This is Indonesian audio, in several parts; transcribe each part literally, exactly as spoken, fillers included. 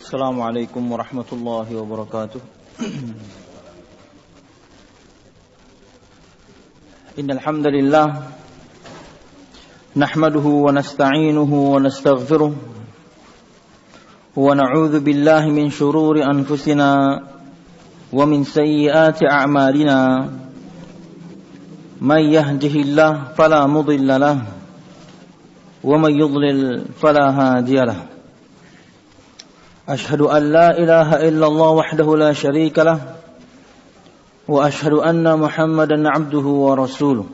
Assalamualaikum warahmatullahi wabarakatuh. Innal hamdalillah nahmaduhu wa nasta'inuhu wa nastaghfiruh wa na'udzu billahi min shururi anfusina wa min sayyiati a'malina. May yahdihillahu fala mudilla lahu wa may yudlil fala hadiya lahu. أشهد أن لا إله إلا الله وحده لا شريك له وأشهد أن محمدا عبده ورسوله.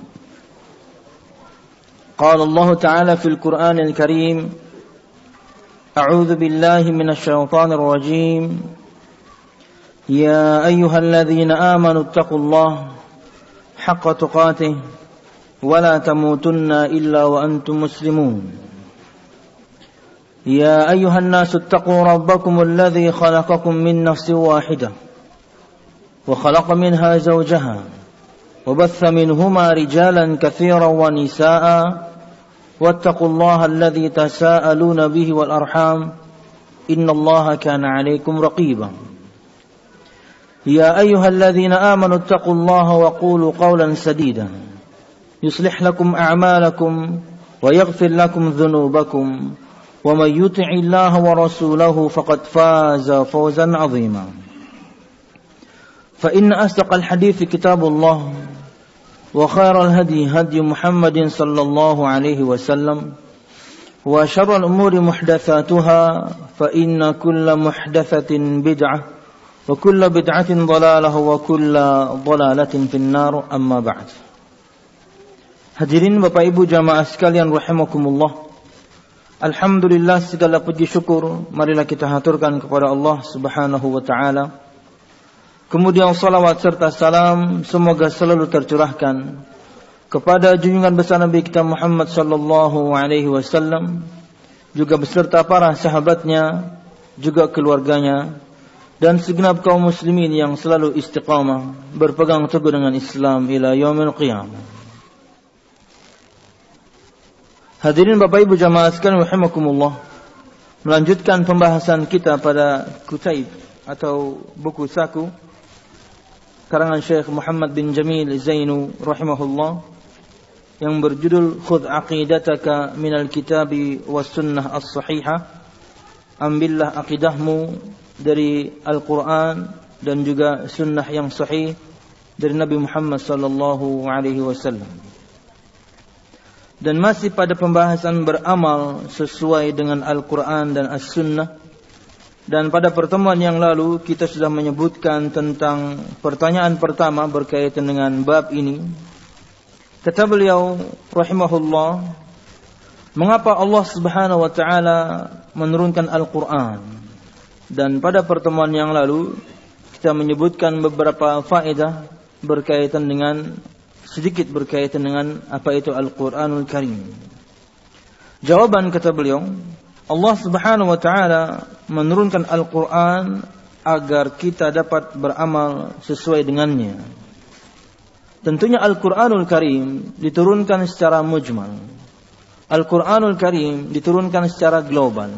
قال الله تعالى في القرآن الكريم: أعوذ بالله من الشيطان الرجيم. يا أيها الذين آمنوا اتقوا الله حق تقاته ولا تموتن إلا وأنتم مسلمون. يا أيها الناس اتقوا ربكم الذي خلقكم من نفس واحدة وخلق منها زوجها وبث منهما رجالا كثيرا ونساء واتقوا الله الذي تساءلون به والأرحام إن الله كان عليكم رقيبا. يا أيها الذين آمنوا اتقوا الله وقولوا قولا سديدا يصلح لكم أعمالكم ويغفر لكم ذنوبكم ومن يطع الله ورسوله فقد فاز فوزا عظيما. فإن أصدق الحديث كتاب الله وخير الهدي هدي محمد صلى الله عليه وسلم وشر الأمور محدثاتها فإن كل محدثة بدعة وكل بدعة ضلالة وكل ضلالة في النار. أما بعد. Hadirin Bapak Ibu jamaah sekalian rahimakumullah. Alhamdulillah, segala puji syukur marilah kita haturkan kepada Allah Subhanahu wa taala. Kemudian salawat serta salam semoga selalu tercurahkan kepada junjungan besar Nabi kita Muhammad sallallahu alaihi wasallam, juga beserta para sahabatnya, juga keluarganya, dan segenap kaum muslimin yang selalu istiqamah berpegang teguh dengan Islam ila yaumil qiyamah. Hadirin Bapak Ibu jamaah sekalian rahimakumullah, melanjutkan pembahasan kita pada Kutaib atau buku saku karangan Syekh Muhammad bin Jamil Zainu rahimahullah yang berjudul Khudh aqidataka minal kitabi was sunnah as-sahihah. Ambillah akidahmu dari Al-Quran dan juga sunnah yang sahih dari Nabi Muhammad sallallahu alaihi wasallam. Dan masih pada pembahasan beramal sesuai dengan Al-Quran dan As-Sunnah. Dan pada pertemuan yang lalu kita sudah menyebutkan tentang pertanyaan pertama berkaitan dengan bab ini. Kata beliau rahimahullah, mengapa Allah Subhanahu wa taala menurunkan Al-Quran? Dan pada pertemuan yang lalu kita menyebutkan beberapa faedah berkaitan dengan sedikit berkaitan dengan apa itu Al-Quranul Karim. Jawaban kata beliau, Allah Subhanahu wa taala menurunkan Al-Quran agar kita dapat beramal sesuai dengannya. Tentunya Al-Quranul Karim diturunkan secara mujmal. Al-Quranul Karim diturunkan secara global.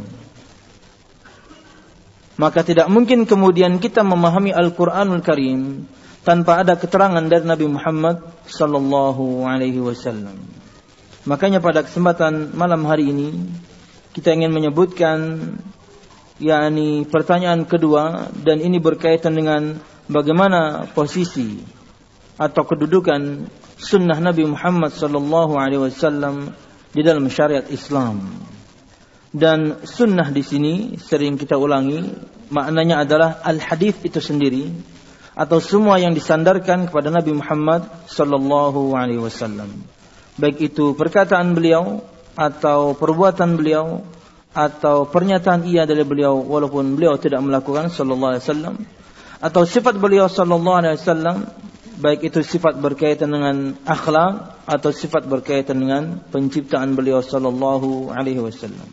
Maka tidak mungkin kemudian kita memahami Al-Quranul Karim tanpa ada keterangan dari Nabi Muhammad sallallahu alaihi wasallam. Makanya pada kesempatan malam hari ini kita ingin menyebutkan yakni pertanyaan kedua, dan ini berkaitan dengan bagaimana posisi atau kedudukan sunnah Nabi Muhammad sallallahu alaihi wasallam di dalam syariat Islam. Dan sunnah di sini sering kita ulangi, maknanya adalah al-hadis itu sendiri, atau semua yang disandarkan kepada Nabi Muhammad sallallahu alaihi wasallam. Baik itu perkataan beliau atau perbuatan beliau atau pernyataan ia dari beliau walaupun beliau tidak melakukan sallallahu alaihi wasallam, atau sifat beliau sallallahu alaihi wasallam, baik itu sifat berkaitan dengan akhlak atau sifat berkaitan dengan penciptaan beliau sallallahu alaihi wasallam.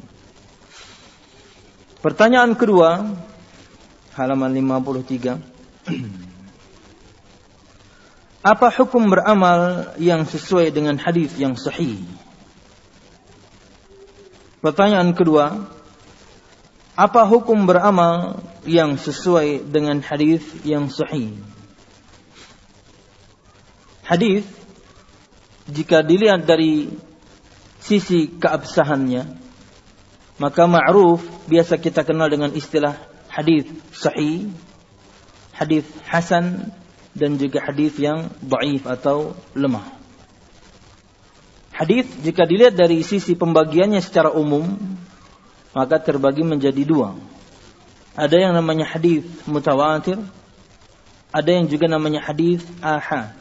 Pertanyaan kedua, halaman lima puluh tiga. Apa hukum beramal yang sesuai dengan hadis yang sahih? Pertanyaan kedua, Apa hukum beramal yang sesuai dengan hadis yang sahih? Hadis jika dilihat dari sisi keabsahannya, maka ma'ruf biasa kita kenal dengan istilah hadis sahih, hadis hasan, dan juga hadis yang dhaif atau lemah. Hadis jika dilihat dari sisi pembagiannya secara umum, maka terbagi menjadi dua. Ada yang namanya hadis mutawatir, ada yang juga namanya hadis ahad.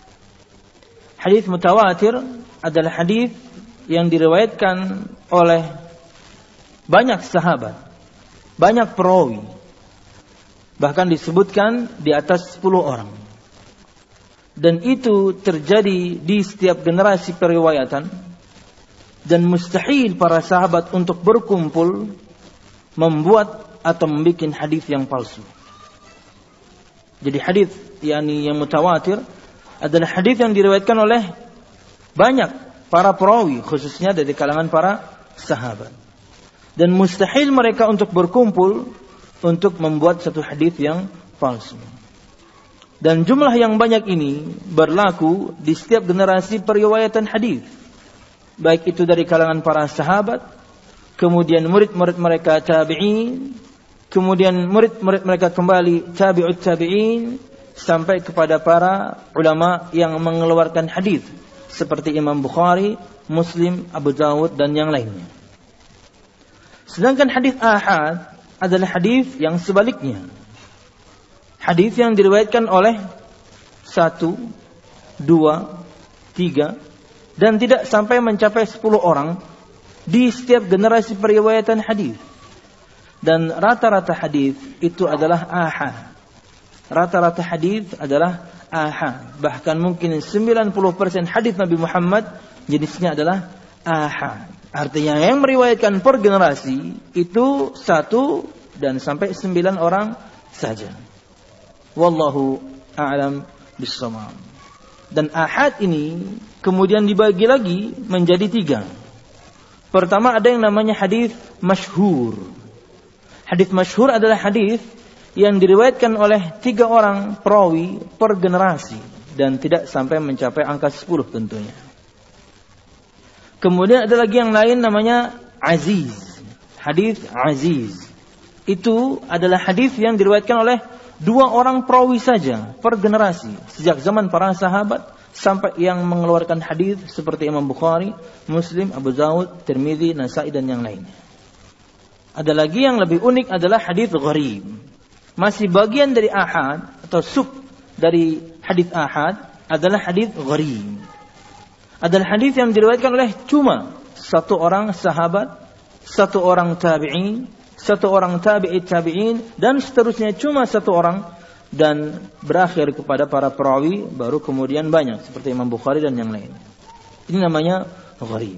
Hadis mutawatir adalah hadis yang diriwayatkan oleh banyak sahabat, banyak perawi. Bahkan disebutkan di atas sepuluh orang. Dan itu terjadi di setiap generasi periwayatan. Dan mustahil para sahabat untuk berkumpul membuat atau membuat hadis yang palsu. Jadi hadis yakni yang mutawatir adalah hadis yang diriwayatkan oleh banyak para perawi, khususnya dari kalangan para sahabat. Dan mustahil mereka untuk berkumpul untuk membuat satu hadis yang palsu. Dan jumlah yang banyak ini berlaku di setiap generasi periwayatan hadis. Baik itu dari kalangan para sahabat, kemudian murid-murid mereka tabi'in, kemudian murid-murid mereka kembali tabi'ut tabi'in, sampai kepada para ulama yang mengeluarkan hadis seperti Imam Bukhari, Muslim, Abu Dawud dan yang lainnya. Sedangkan hadis ahad adalah hadis yang sebaliknya. Hadis yang diriwayatkan oleh satu, dua, tiga dan tidak sampai mencapai sepuluh orang di setiap generasi periwayatan hadis. Dan rata-rata hadis itu adalah ahad. Rata-rata hadis adalah ahad. Bahkan mungkin sembilan puluh persen hadis Nabi Muhammad jenisnya adalah ahad. Artinya yang meriwayatkan per generasi itu satu dan sampai sembilan orang saja. Wallahu a'lam bissawab. Dan ahad ini kemudian dibagi lagi menjadi tiga. Pertama ada yang namanya hadis masyhur. Hadis masyhur adalah hadis yang diriwayatkan oleh tiga orang perawi per generasi dan tidak sampai mencapai angka sepuluh tentunya. Kemudian ada lagi yang lain namanya aziz. Hadis aziz. Itu adalah hadis yang diriwayatkan oleh dua orang perawi saja per generasi. Sejak zaman para sahabat sampai yang mengeluarkan hadis seperti Imam Bukhari, Muslim, Abu Dawud, Tirmidzi, Nasa'i dan yang lainnya. Ada lagi yang lebih unik adalah hadis gharib. Masih bagian dari ahad atau sub dari hadis ahad adalah hadis gharib. Adalah hadis yang diriwayatkan oleh cuma satu orang sahabat, satu orang tabi'in, satu orang tabi'it tabi'in dan seterusnya cuma satu orang dan berakhir kepada para perawi baru kemudian banyak seperti Imam Bukhari dan yang lain. Ini namanya gharib.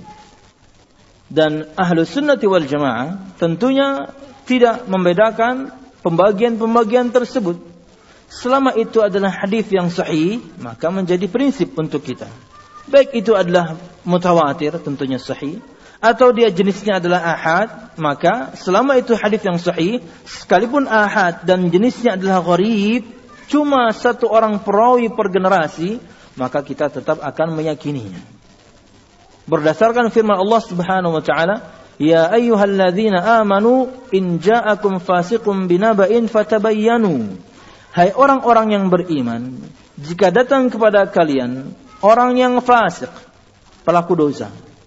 Dan Ahlus Sunnati wal Jamaah tentunya tidak membedakan pembagian-pembagian tersebut. Selama itu adalah hadis yang sahih, maka menjadi prinsip untuk kita. Baik itu adalah mutawatir, tentunya sahih, atau dia jenisnya adalah ahad, maka selama itu hadis yang sahih, sekalipun ahad dan jenisnya adalah gharib, cuma satu orang perawi per generasi, maka kita tetap akan meyakininya. Berdasarkan firman Allah Subhanahu wa taala, ya ayyuhalladzina amanu in ja'akum fasiqun binaba'in fatabayyanu. Hai orang-orang yang beriman, jika datang kepada kalian orang yang fasik, pelaku dosa,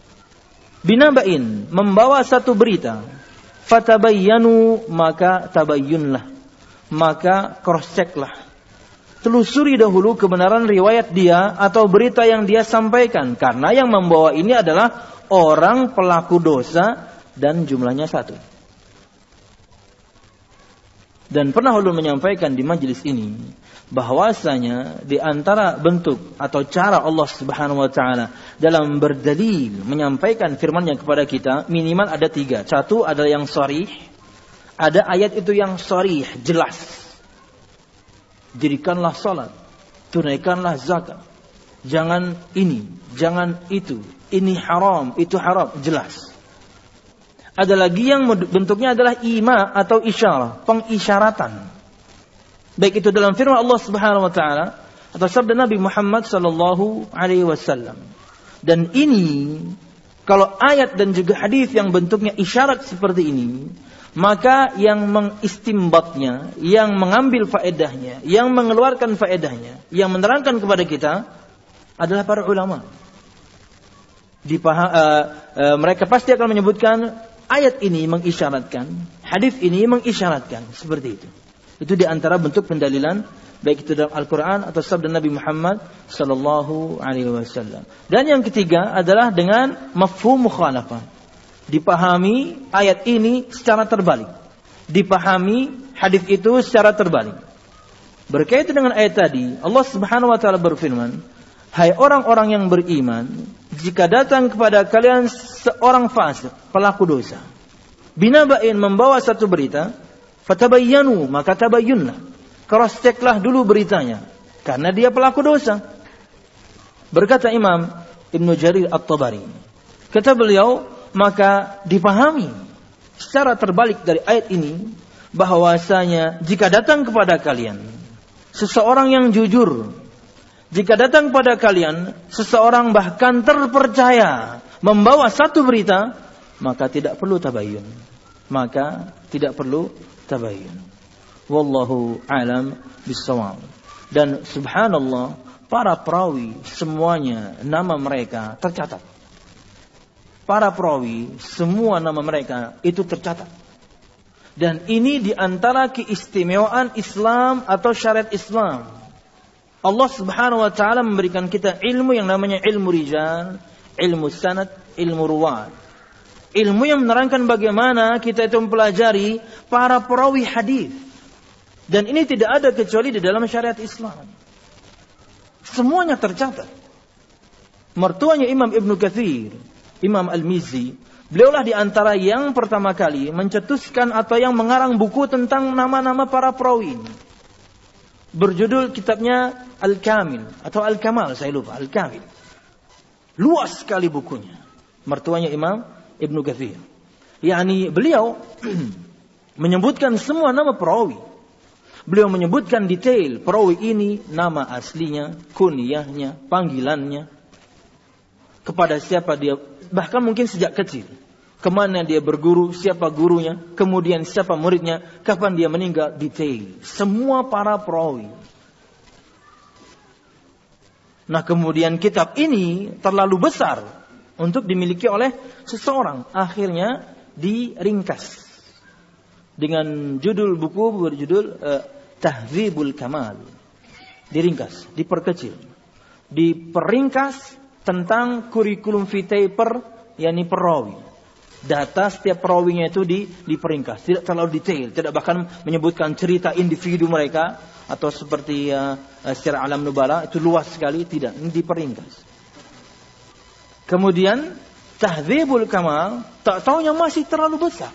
binaba'in, membawa satu berita, fatabayyanu, maka tabayyunlah, maka cross checklah, telusuri dahulu kebenaran riwayat dia atau berita yang dia sampaikan, karena yang membawa ini adalah orang pelaku dosa dan jumlahnya satu. Dan pernah ulun menyampaikan di majelis ini bahwasanya di antara bentuk atau cara Allah Subhanahu wa taala dalam berdalil menyampaikan firman-Nya kepada kita minimal ada tiga. Satu adalah yang sharih, ada ayat itu yang sharih, jelas. Dirikanlah salat, tunaikanlah zakat. Jangan ini, jangan itu. Ini haram, itu haram, jelas. Ada lagi yang bentuknya adalah ima atau isyarah, pengisyaratan. Baik itu dalam firman Allah Subhanahu wa taala atau sabda Nabi Muhammad sallallahu alaihi wasallam. Dan ini kalau ayat dan juga hadis yang bentuknya isyarat seperti ini, maka yang mengistimbatnya, yang mengambil faedahnya, yang mengeluarkan faedahnya, yang menerangkan kepada kita adalah para ulama. Dipaham, uh, uh, mereka pasti akan menyebutkan ayat ini mengisyaratkan, hadis ini mengisyaratkan, seperti itu. Itu di antara bentuk pendalilan baik itu dalam Al-Quran atau sabda Nabi Muhammad sallallahu alaihi wasallam. Dan yang ketiga adalah dengan mafhum mukhalafah. Dipahami ayat ini secara terbalik. Dipahami hadis itu secara terbalik. Berkaitan dengan ayat tadi, Allah Subhanahu wa taala berfirman, "Hai orang-orang yang beriman, jika datang kepada kalian seorang fasik, pelaku dosa, binaba'in membawa satu berita, fatabayyanu, maka tabayyunlah. Cross-checklah dulu beritanya, karena dia pelaku dosa." Berkata Imam Ibnu Jarir At-Tabari, kata beliau, maka dipahami secara terbalik dari ayat ini bahwasanya jika datang kepada kalian seseorang yang jujur, jika datang kepada kalian seseorang bahkan terpercaya membawa satu berita, maka tidak perlu tabayyun. Maka tidak perlu tabayyun. Wallahu alam bissawab. Dan subhanallah, para perawi semuanya nama mereka tercatat. Para perawi semua nama mereka itu tercatat. Dan ini di antara keistimewaan Islam atau syariat Islam. Allah Subhanahu wa taala memberikan kita ilmu yang namanya ilmu rijal, ilmu sanad, ilmu ruwat. Ilmu yang menerangkan bagaimana kita itu mempelajari para perawi hadis. Dan ini tidak ada kecuali di dalam syariat Islam. Semuanya tercatat. Mertuanya Imam Ibnu Katsir, Imam Al-Mizzi, beliaulah di antara yang pertama kali mencetuskan atau yang mengarang buku tentang nama-nama para perawi. Berjudul kitabnya Al-Kamil atau Al-Kamal, saya lupa, Al-Kamil. Luas sekali bukunya. Mertuanya Imam Ibnu Katsir. Yani beliau menyebutkan semua nama perawi. Beliau menyebutkan detail perawi ini, nama aslinya, kunyahnya, panggilannya, kepada siapa dia, bahkan mungkin sejak kecil, kemana dia berguru, siapa gurunya, kemudian siapa muridnya, kapan dia meninggal, detail. Semua para perawi. Nah kemudian kitab ini terlalu besar untuk dimiliki oleh seseorang. Akhirnya diringkas dengan judul buku berjudul uh, Tahdzibul Kamal. Diringkas, diperkecil, diperingkas tentang kurikulum vitae per, yakni perawi. Data setiap perawinya itu di, diperingkas, tidak terlalu detail, tidak bahkan menyebutkan cerita individu mereka atau seperti uh, secara alam nubala itu luas sekali, tidak, ini diperingkas. Kemudian Tahdzibul Kamal, tak taunya masih terlalu besar.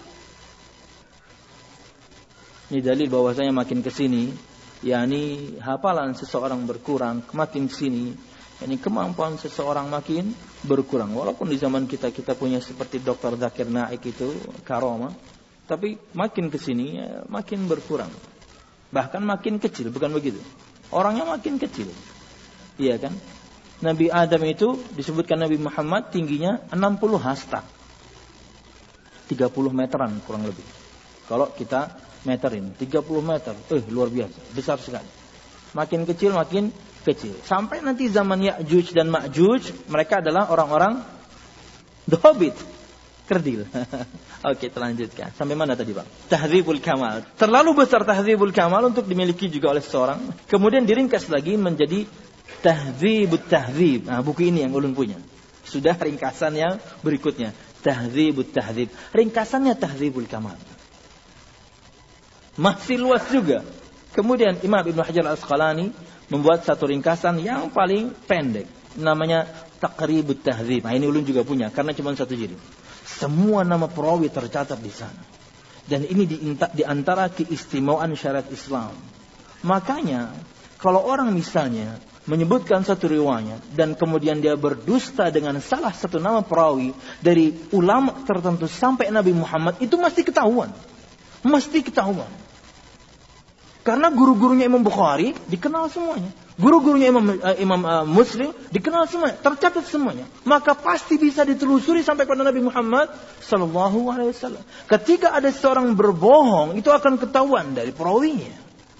Ini dalil bahwasanya makin ke sini, yakni hafalan seseorang berkurang, makin ke sini ini kemampuan seseorang makin berkurang. Walaupun di zaman kita kita punya seperti Doktor Zakir Naik itu karomah, tapi makin kesini ya, makin berkurang. Bahkan makin kecil, bukan begitu? Orangnya makin kecil, iya kan? Nabi Adam itu disebutkan Nabi Muhammad tingginya enam puluh hasta, tiga puluh meteran kurang lebih. Kalau kita meterin tiga puluh meter, eh luar biasa, besar sekali. Makin kecil makin kecil. Sampai nanti zaman Ya'juj dan Ma'juj, mereka adalah orang-orang dobit, kerdil. Oke, terlanjutkan. Sampai mana tadi, Bang? Tahdzibul Kamal. Terlalu besar Tahdzibul Kamal untuk dimiliki juga oleh seorang. Kemudian diringkas lagi menjadi Tahdzibut Tahdzib. Nah, buku ini yang ulun punya. Sudah ringkasan yang berikutnya. Tahdzibut Tahdzib. Ringkasannya Tahdzibul Kamal. Masih luas juga. Kemudian Imam Ibnu Hajar Al-Asqalani membuat satu ringkasan yang paling pendek, namanya Taqribut Tahdzib. Nah, ini ulun juga punya karena cuma satu jilid. Semua nama perawi tercatat di sana. Dan ini di, di antara keistimewaan syariat Islam. Makanya kalau orang misalnya menyebutkan satu riwayat dan kemudian dia berdusta dengan salah satu nama perawi dari ulama tertentu sampai Nabi Muhammad, itu mesti ketahuan. Mesti ketahuan. Karena guru-gurunya Imam Bukhari dikenal semuanya. Guru-gurunya Imam, uh, Imam uh, Muslim dikenal semuanya. Tercatat semuanya. Maka pasti bisa ditelusuri sampai kepada Nabi Muhammad sallallahu alaihi wasallam. Ketika ada seorang berbohong, itu akan ketahuan dari perawinya.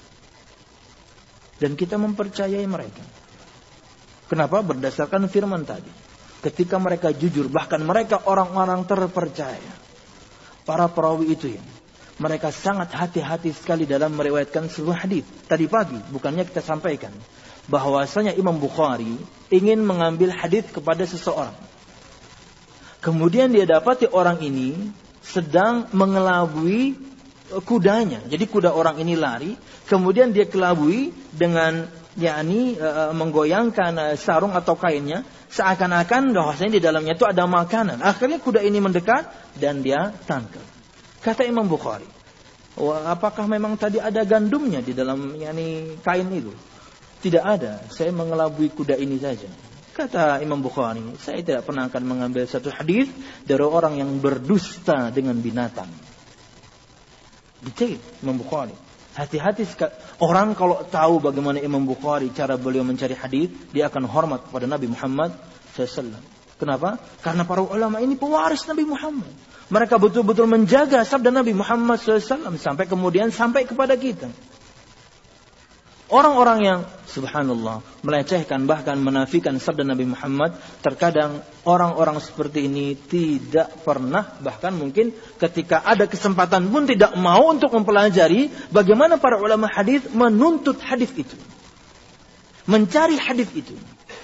Dan kita mempercayai mereka. Kenapa? Berdasarkan firman tadi. Ketika mereka jujur, bahkan mereka orang-orang terpercaya. Para perawi itu ya. Mereka sangat hati-hati sekali dalam meriwayatkan sebuah hadis. Tadi pagi, bukannya kita sampaikan bahwasanya Imam Bukhari ingin mengambil hadis kepada seseorang. Kemudian dia dapati orang ini sedang mengelabui kudanya. Jadi kuda orang ini lari, kemudian dia kelabui dengan yakni uh, menggoyangkan uh, sarung atau kainnya, seakan-akan bahwasanya di dalamnya itu ada makanan. Akhirnya kuda ini mendekat dan dia tangkap. Kata Imam Bukhari, apakah memang tadi ada gandumnya di dalam yakni kain itu? Tidak ada, saya mengelabui kuda ini saja. Kata Imam Bukhari, saya tidak pernah akan mengambil satu hadis dari orang yang berdusta dengan binatang. Detail Imam Bukhari. Hati-hati sekali. Orang kalau tahu bagaimana Imam Bukhari cara beliau mencari hadis, dia akan hormat kepada Nabi Muhammad sallallahu alaihi wasallam. Kenapa? Karena para ulama ini pewaris Nabi Muhammad. Mereka betul-betul menjaga sabda Nabi Muhammad sallallahu alaihi wasallam sampai kemudian sampai kepada kita. Orang-orang yang subhanallah melecehkan bahkan menafikan sabda Nabi Muhammad, terkadang orang-orang seperti ini tidak pernah, bahkan mungkin ketika ada kesempatan pun tidak mau untuk mempelajari bagaimana para ulama hadis menuntut hadis itu, mencari hadis itu.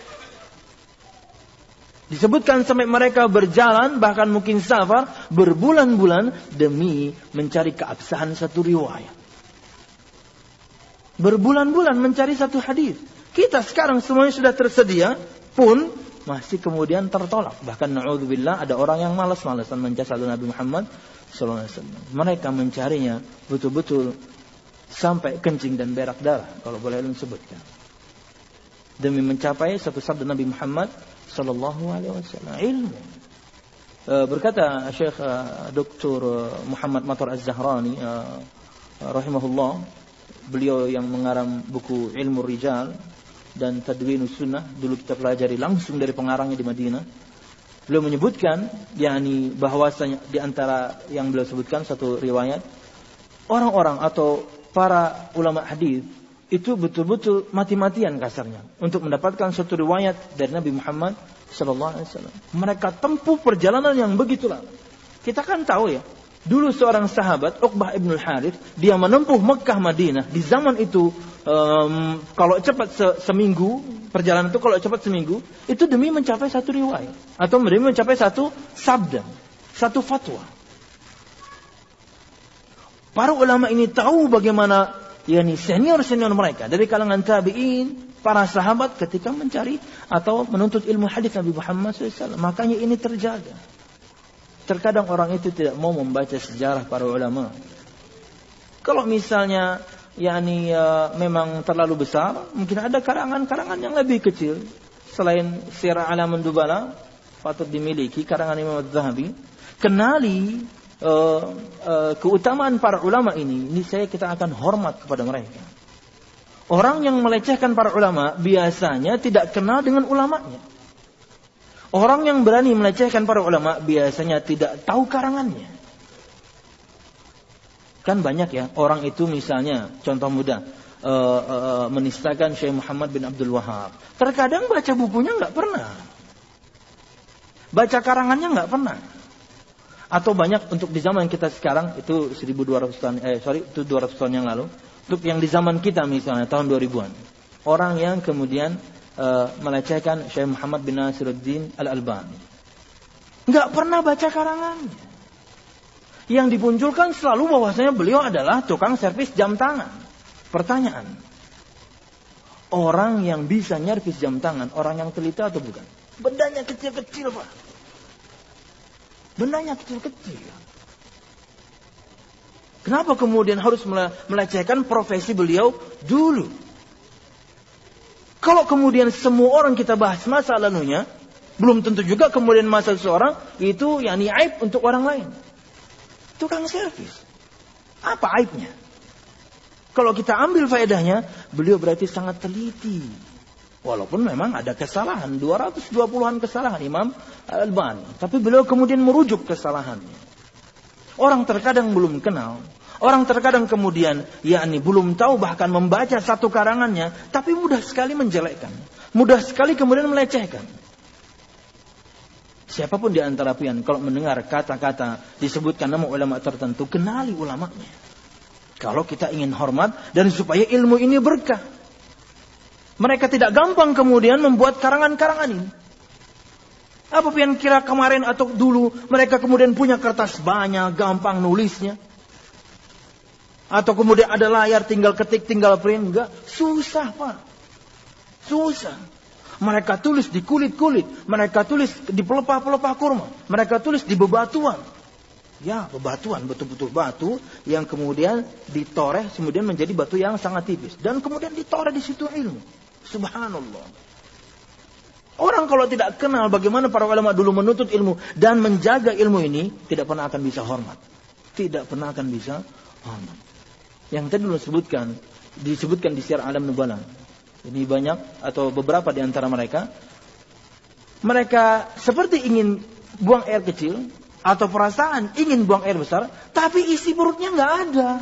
Disebutkan sampai mereka berjalan, bahkan mungkin safar, berbulan-bulan demi mencari keabsahan satu riwayat. Berbulan-bulan mencari satu hadis. Kita sekarang semuanya sudah tersedia, pun masih kemudian tertolak. Bahkan na'udzubillah ada orang yang malas-malasan mencari sabda Nabi Muhammad sallallahu alaihi wasallam. Mereka mencarinya betul-betul sampai kencing dan berak darah, kalau boleh disebutkan. Demi mencapai satu sabda Nabi Muhammad sallallahu alaihi wasallam. Ilmu. Berkata Syekh Doktor Muhammad Matar Az-Zahrani rahimahullah, beliau yang mengarang buku Ilmu Rijal dan Tadwinus Sunnah, dulu kita pelajari langsung dari pengarangnya di Madinah. Beliau menyebutkan yakni bahwasanya di antara yang beliau sebutkan satu riwayat, orang-orang atau para ulama hadis itu betul-betul mati-matian kasarnya untuk mendapatkan satu riwayat dari Nabi Muhammad sallallahu alaihi wasallam. Mereka tempuh perjalanan yang begitu lama. Kita kan tahu ya, dulu seorang sahabat Uqbah ibn al-Harith, dia menempuh Mekah Madinah di zaman itu um, kalau cepat se- seminggu perjalanan itu kalau cepat seminggu itu demi mencapai satu riwayat atau demi mencapai satu sabda, satu fatwa. Para ulama ini tahu bagaimana yakni senior-senior mereka dari kalangan tabi'in, para sahabat ketika mencari atau menuntut ilmu hadis Nabi Muhammad sallallahu alaihi wasallam. Makanya ini terjaga. Terkadang orang itu tidak mau membaca sejarah para ulama. Kalau misalnya yakni uh, memang terlalu besar, mungkin ada karangan-karangan yang lebih kecil selain Sirah Alamun Nubala, patut dimiliki karangan Imam Az-Zahabi. Kenali uh, uh, keutamaan para ulama ini. Ini saya kita akan hormat kepada mereka. Orang yang melecehkan para ulama biasanya tidak kenal dengan ulamanya. Orang yang berani melecehkan para ulama biasanya tidak tahu karangannya. Kan banyak ya orang itu misalnya contoh mudah uh, uh, menistakan Syekh Muhammad bin Abdul Wahhab. Terkadang baca bukunya nggak pernah, baca karangannya nggak pernah. Atau banyak untuk di zaman kita sekarang itu seribu dua ratus tahun eh sorry itu dua ratus tahun yang lalu. Untuk yang di zaman kita misalnya tahun dua ribuan, orang yang kemudian Uh, melecehkan Syekh Muhammad bin Nasiruddin Al-Albani. Enggak pernah baca karangannya. Yang dimunculkan selalu bahwasanya beliau adalah tukang servis jam tangan. Pertanyaan, orang yang bisa nyervis jam tangan, orang yang teliti atau bukan? Bendanya kecil-kecil, Pak. Bendanya kecil-kecil. Kenapa kemudian harus melecehkan profesi beliau dulu? Kalau kemudian semua orang kita bahas masa lalunya, belum tentu juga kemudian masa seseorang itu yakni aib untuk orang lain. Tukang servis. Apa aibnya? Kalau kita ambil faedahnya, beliau berarti sangat teliti. Walaupun memang ada kesalahan, dua ratus dua puluhan kesalahan Imam Al-Albani. Tapi beliau kemudian merujuk kesalahannya. Orang terkadang belum kenal. Orang terkadang kemudian, yakni belum tahu bahkan membaca satu karangannya. Tapi mudah sekali menjelekkan. Mudah sekali kemudian melecehkan. Siapapun di antara pian kalau mendengar kata-kata disebutkan nama ulama tertentu, kenali ulamanya. Kalau kita ingin hormat dan supaya ilmu ini berkah. Mereka tidak gampang kemudian membuat karangan-karangan ini. Apa yang kira kemarin atau dulu mereka kemudian punya kertas banyak, gampang nulisnya. Atau kemudian ada layar tinggal ketik, tinggal print. Enggak, susah Pak. Susah. Mereka tulis di kulit-kulit. Mereka tulis di pelepah-pelepah kurma. Mereka tulis di bebatuan. Ya, bebatuan, betul-betul batu yang kemudian ditoreh, kemudian menjadi batu yang sangat tipis. Dan kemudian ditoreh di situ ilmu. Subhanallah. Orang kalau tidak kenal bagaimana para ulama dulu menuntut ilmu dan menjaga ilmu ini, tidak pernah akan bisa hormat. Tidak pernah akan bisa hormat. Yang tadi dulu disebutkan, disebutkan di Syiar Alam Nubala. Ini banyak atau beberapa di antara mereka. Mereka seperti ingin buang air kecil, atau perasaan ingin buang air besar, tapi isi perutnya nggak ada.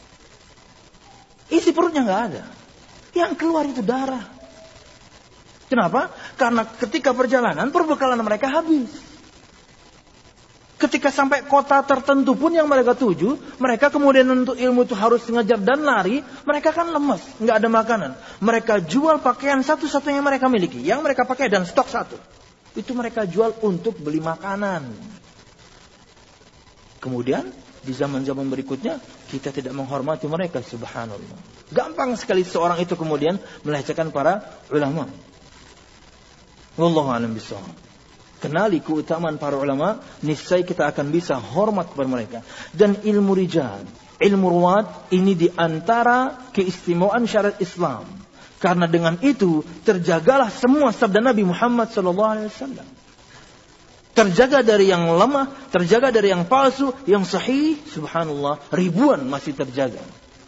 Isi perutnya nggak ada. Yang keluar itu darah. Kenapa? Karena ketika perjalanan perbekalan mereka habis. Ketika sampai kota tertentu pun yang mereka tuju, mereka kemudian untuk ilmu itu harus ngejar dan lari, mereka kan lemas, nggak ada makanan. Mereka jual pakaian satu-satunya yang mereka miliki, yang mereka pakai dan stok satu. Itu mereka jual untuk beli makanan. Kemudian di zaman-zaman berikutnya kita tidak menghormati mereka, subhanallah. Gampang sekali seorang itu kemudian melecehkan para ulama. Wallahu a'lam bishawab. Kenali keutamaan para ulama, niscaya kita akan bisa hormat kepada mereka. Dan ilmu rijal, ilmu ruwat ini di antara keistimewaan syariat Islam. Karena dengan itu terjagalah semua sabda Nabi Muhammad sallallahu alaihi wasallam. Terjaga dari yang lemah, terjaga dari yang palsu, yang sahih, subhanallah, ribuan masih terjaga.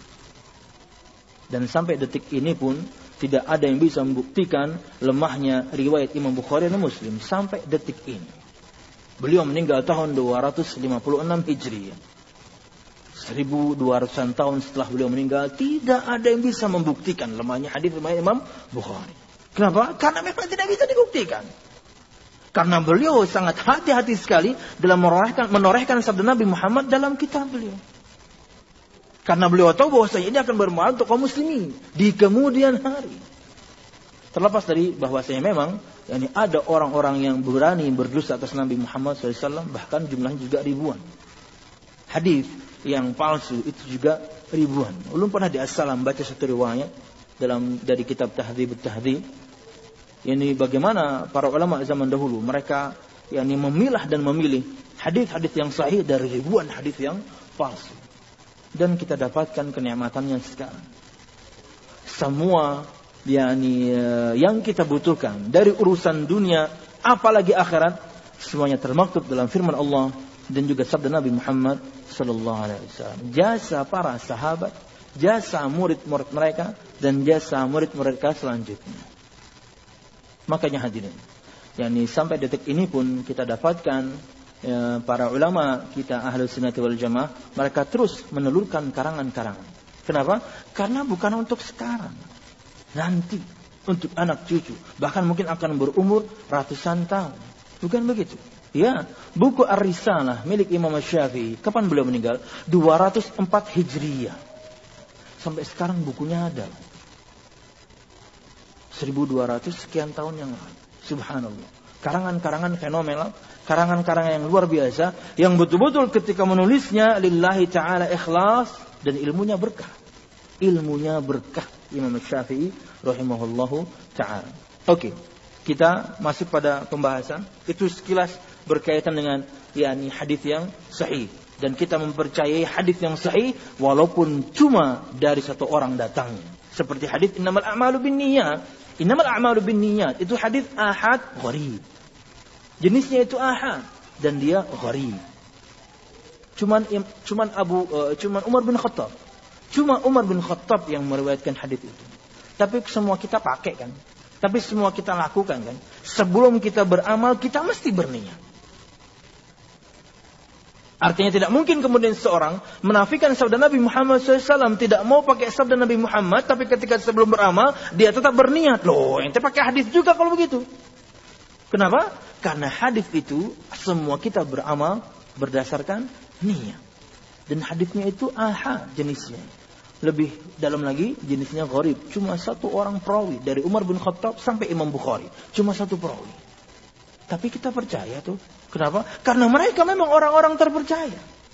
Dan sampai detik ini pun tidak ada yang bisa membuktikan lemahnya riwayat Imam Bukhari dan Muslim sampai detik ini. Beliau meninggal tahun dua ratus lima puluh enam Hijriah. seribu dua ratusan tahun setelah beliau meninggal, tidak ada yang bisa membuktikan lemahnya hadis riwayat Imam Bukhari. Kenapa? Karena memang tidak bisa dibuktikan. Karena beliau sangat hati-hati sekali dalam menorehkan, menorehkan sabda Nabi Muhammad dalam kitab beliau. Karena beliau tahu bahwasanya ini akan bermanfaat untuk kaum muslimin di kemudian hari. Terlepas dari bahwasanya memang yani ada orang-orang yang berani berdusta atas Nabi Muhammad shallallahu alaihi wasallam, bahkan jumlahnya juga ribuan. Hadis yang palsu itu juga ribuan. Belum pernah di As-Salam baca satu riwayat dalam dari kitab Tahdzib at-Tahdzib. Yani bagaimana para ulama zaman dahulu mereka yani memilah dan memilih hadis-hadis yang sahih dari ribuan hadis yang palsu. Dan kita dapatkan kenikmatannya sekarang. Semua yani yang kita butuhkan dari urusan dunia apalagi akhirat semuanya termaktub dalam firman Allah dan juga sabda Nabi Muhammad sallallahu alaihi wasallam. Jasa para sahabat, jasa murid-murid mereka dan jasa murid mereka selanjutnya. Makanya hadirin, yani sampai detik ini pun kita dapatkan ya, para ulama kita Ahlus Sunnah wal Jamaah mereka terus menelurkan karangan-karangan. Kenapa? Karena bukan untuk sekarang, nanti untuk anak cucu, bahkan mungkin akan berumur ratusan tahun. Bukan begitu? Ya, buku Ar-Risalah milik Imam Syafi'i, kapan beliau meninggal? dua ratus empat Hijriah. Sampai sekarang bukunya ada. seribu dua ratus sekian tahun yang lalu. Subhanallah. Karangan-karangan fenomenal, karangan-karangan yang luar biasa, yang betul-betul ketika menulisnya lillahi ta'ala ikhlas dan ilmunya berkah. Ilmunya berkah Imam Syafi'i rahimahullahu ta'ala. Oke, kita masuk pada pembahasan. Itu sekilas berkaitan dengan yakni hadis yang sahih. Dan kita mempercayai hadis yang sahih walaupun cuma dari satu orang datangnya. Seperti hadis innamal a'malu binniyat. Innamal a'malu binniyat. Itu hadis ahad gharib. Jenisnya itu ahad dan dia gharib. Cuman cuman Abu uh, cuman Umar bin Khattab. Cuma Umar bin Khattab yang meriwayatkan hadis itu. Tapi semua kita pakai kan? Tapi semua kita lakukan kan? Sebelum kita beramal kita mesti berniat. Artinya tidak mungkin kemudian seorang menafikan sabda Nabi Muhammad shallallahu alaihi wasallam, tidak mau pakai sabda Nabi Muhammad, tapi ketika sebelum beramal, dia tetap berniat. Loh, ente pakai hadis juga kalau begitu. Kenapa? Karena hadis itu, semua kita beramal berdasarkan niat. Dan hadisnya itu ahad jenisnya. Lebih dalam lagi, jenisnya gharib. Cuma satu orang perawi, dari Umar bin Khattab sampai Imam Bukhari. Cuma satu perawi. Tapi kita percaya tuh. Kenapa? Karena mereka memang orang-orang terpercaya.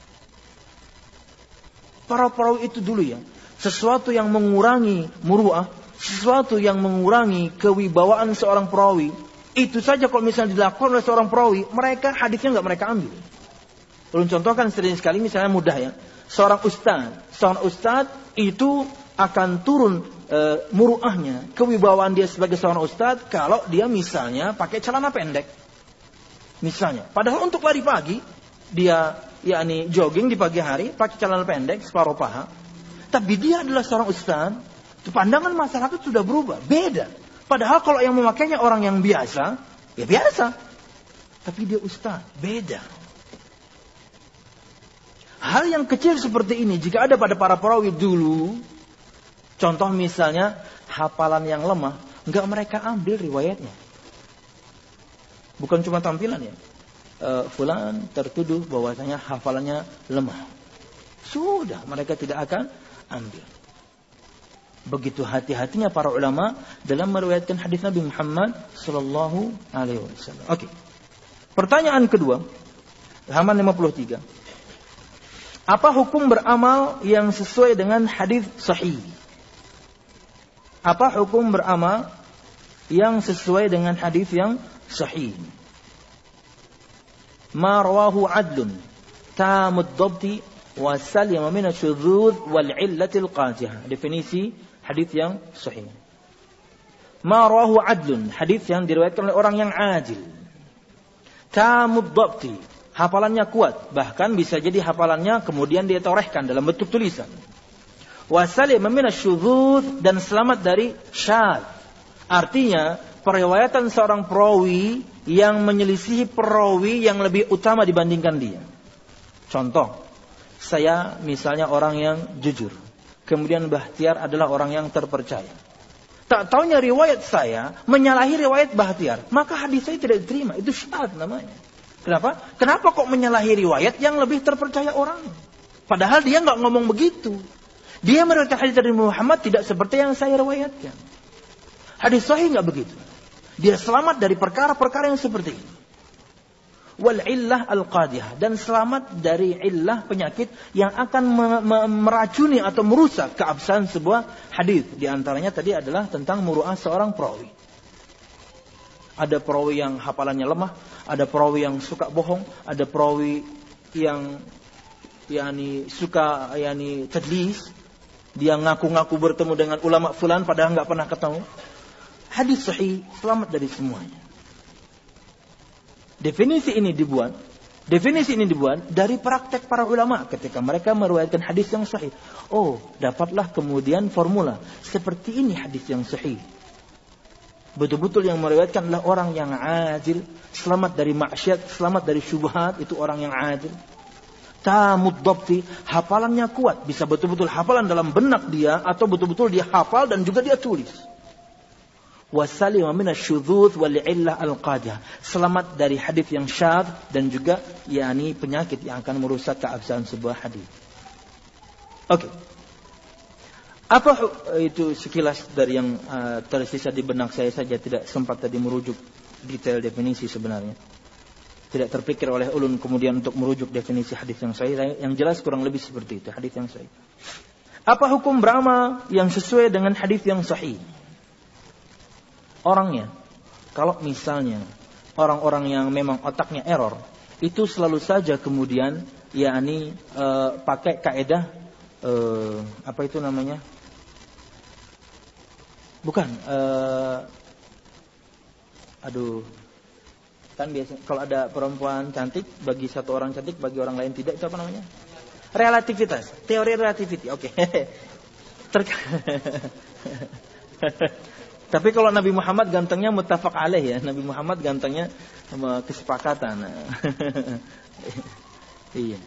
Para perawi itu dulu ya. Sesuatu yang mengurangi muru'ah. Sesuatu yang mengurangi kewibawaan seorang perawi. Itu saja kalau misalnya dilakukan oleh seorang perawi. Mereka hadisnya nggak mereka ambil. Belum contohkan sering sekali misalnya mudah ya. Seorang ustaz. Seorang ustaz itu akan turun e, muru'ahnya. Kewibawaan dia sebagai seorang ustaz. Kalau dia misalnya pakai celana pendek. Misalnya, padahal untuk lari pagi, dia yakni jogging di pagi hari, pakai celana pendek, separuh paha. Tapi dia adalah seorang ustaz, pandangan masyarakat sudah berubah, beda. Padahal kalau yang memakainya orang yang biasa, ya biasa. Tapi dia ustaz, beda. Hal yang kecil seperti ini, jika ada pada para perawi dulu, contoh misalnya, hafalan yang lemah, enggak mereka ambil riwayatnya. Bukan cuma tampilan ya. Uh, fulan tertuduh bahwasanya hafalannya lemah. Sudah, mereka tidak akan ambil. Begitu hati-hatinya para ulama dalam meriwayatkan hadis Nabi Muhammad sallallahu alaihi wasallam. Oke. Pertanyaan kedua, halaman lima puluh tiga. Apa hukum beramal yang sesuai dengan hadis sahih? Apa hukum beramal yang sesuai dengan hadis yang sahih? Ma rawahu adlun tamud dhabti wa salima min asy-syudzuz wal 'illatil qadhihah. Definisi hadis yang sahih. Ma rawahu adlun, hadis yang diriwayatkan oleh orang yang adil. Tamud dhabti, hafalannya kuat, bahkan bisa jadi hafalannya kemudian dia torehkan dalam bentuk tulisan. Wa salima min asy-syudzuz, dan selamat dari syadz. Artinya periwayatan seorang perawi yang menyelisihi perawi yang lebih utama dibandingkan dia. Contoh, saya misalnya orang yang jujur, kemudian Bahtiar adalah orang yang terpercaya. Tak taunya riwayat saya menyalahi riwayat Bahtiar, maka hadis saya tidak diterima. Itu syadz namanya. Kenapa? Kenapa kok menyalahi riwayat yang lebih terpercaya orang? Padahal dia nggak ngomong begitu. Dia meriwayatkan hadis dari Muhammad tidak seperti yang saya riwayatkan. Hadis sahih nggak begitu. Dia selamat dari perkara-perkara yang seperti ini. Wal illah al-qadhihah, dan selamat dari illah penyakit yang akan me- me- meracuni atau merusak keabsahan sebuah hadis. Di antaranya tadi adalah tentang muru'ah seorang perawi. Ada perawi yang hafalannya lemah, ada perawi yang suka bohong, ada perawi yang yani suka yani tadlis, dia ngaku-ngaku bertemu dengan ulama fulan padahal enggak pernah ketemu. Hadis sahih selamat dari semuanya. Definisi ini dibuat, definisi ini dibuat dari praktek para ulama ketika mereka meriwayatkan hadis yang sahih. Oh, dapatlah kemudian formula seperti ini hadis yang sahih. Betul-betul yang meriwayatkan adalah orang yang adil, selamat dari maksiat, selamat dari syubhat, itu orang yang adil. Tamud dhabti, hafalannya kuat, bisa betul-betul hafalan dalam benak dia atau betul-betul dia hafal dan juga dia tulis. Wasalima minasyudzuz wal 'illah al-qadhihah, selamat dari hadis yang syadz dan juga yakni penyakit yang akan merusak keabsahan sebuah hadis. Oke. Okay. Apa itu sekilas dari yang uh, tersisa di benak saya saja, tidak sempat tadi merujuk detail definisi sebenarnya. Tidak terpikir oleh ulun kemudian untuk merujuk definisi hadis yang sahih. Yang jelas kurang lebih seperti itu, hadis yang sahih. Apa hukum beramal yang sesuai dengan hadis yang sahih? Orangnya, kalau misalnya orang-orang yang memang otaknya error, itu selalu saja kemudian yakni uh, pakai kaedah uh, apa itu namanya? Bukan. Uh, aduh. Kan biasa kalau ada perempuan cantik, bagi satu orang cantik, bagi orang lain tidak, itu apa namanya? Relativitas. Teori relativity. Oke. Okay. Ter- Tapi kalau Nabi Muhammad gantengnya muttafaq alaih ya. Nabi Muhammad gantengnya sama kesepakatan. Iya.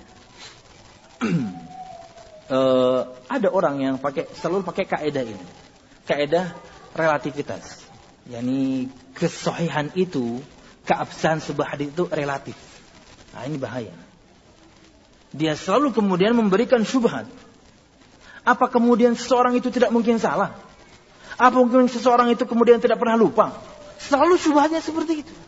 uh, ada orang yang pakai selalu pakai kaidah ini. Kaidah relativitas. Yani kesahihan itu, keabsahan sebuah hadis itu relatif. Nah, ini bahaya. Dia selalu kemudian memberikan syubhat. Apa kemudian seseorang itu tidak mungkin salah? Apa mungkin seseorang itu kemudian tidak pernah lupa? Selalu syubhatnya seperti itu.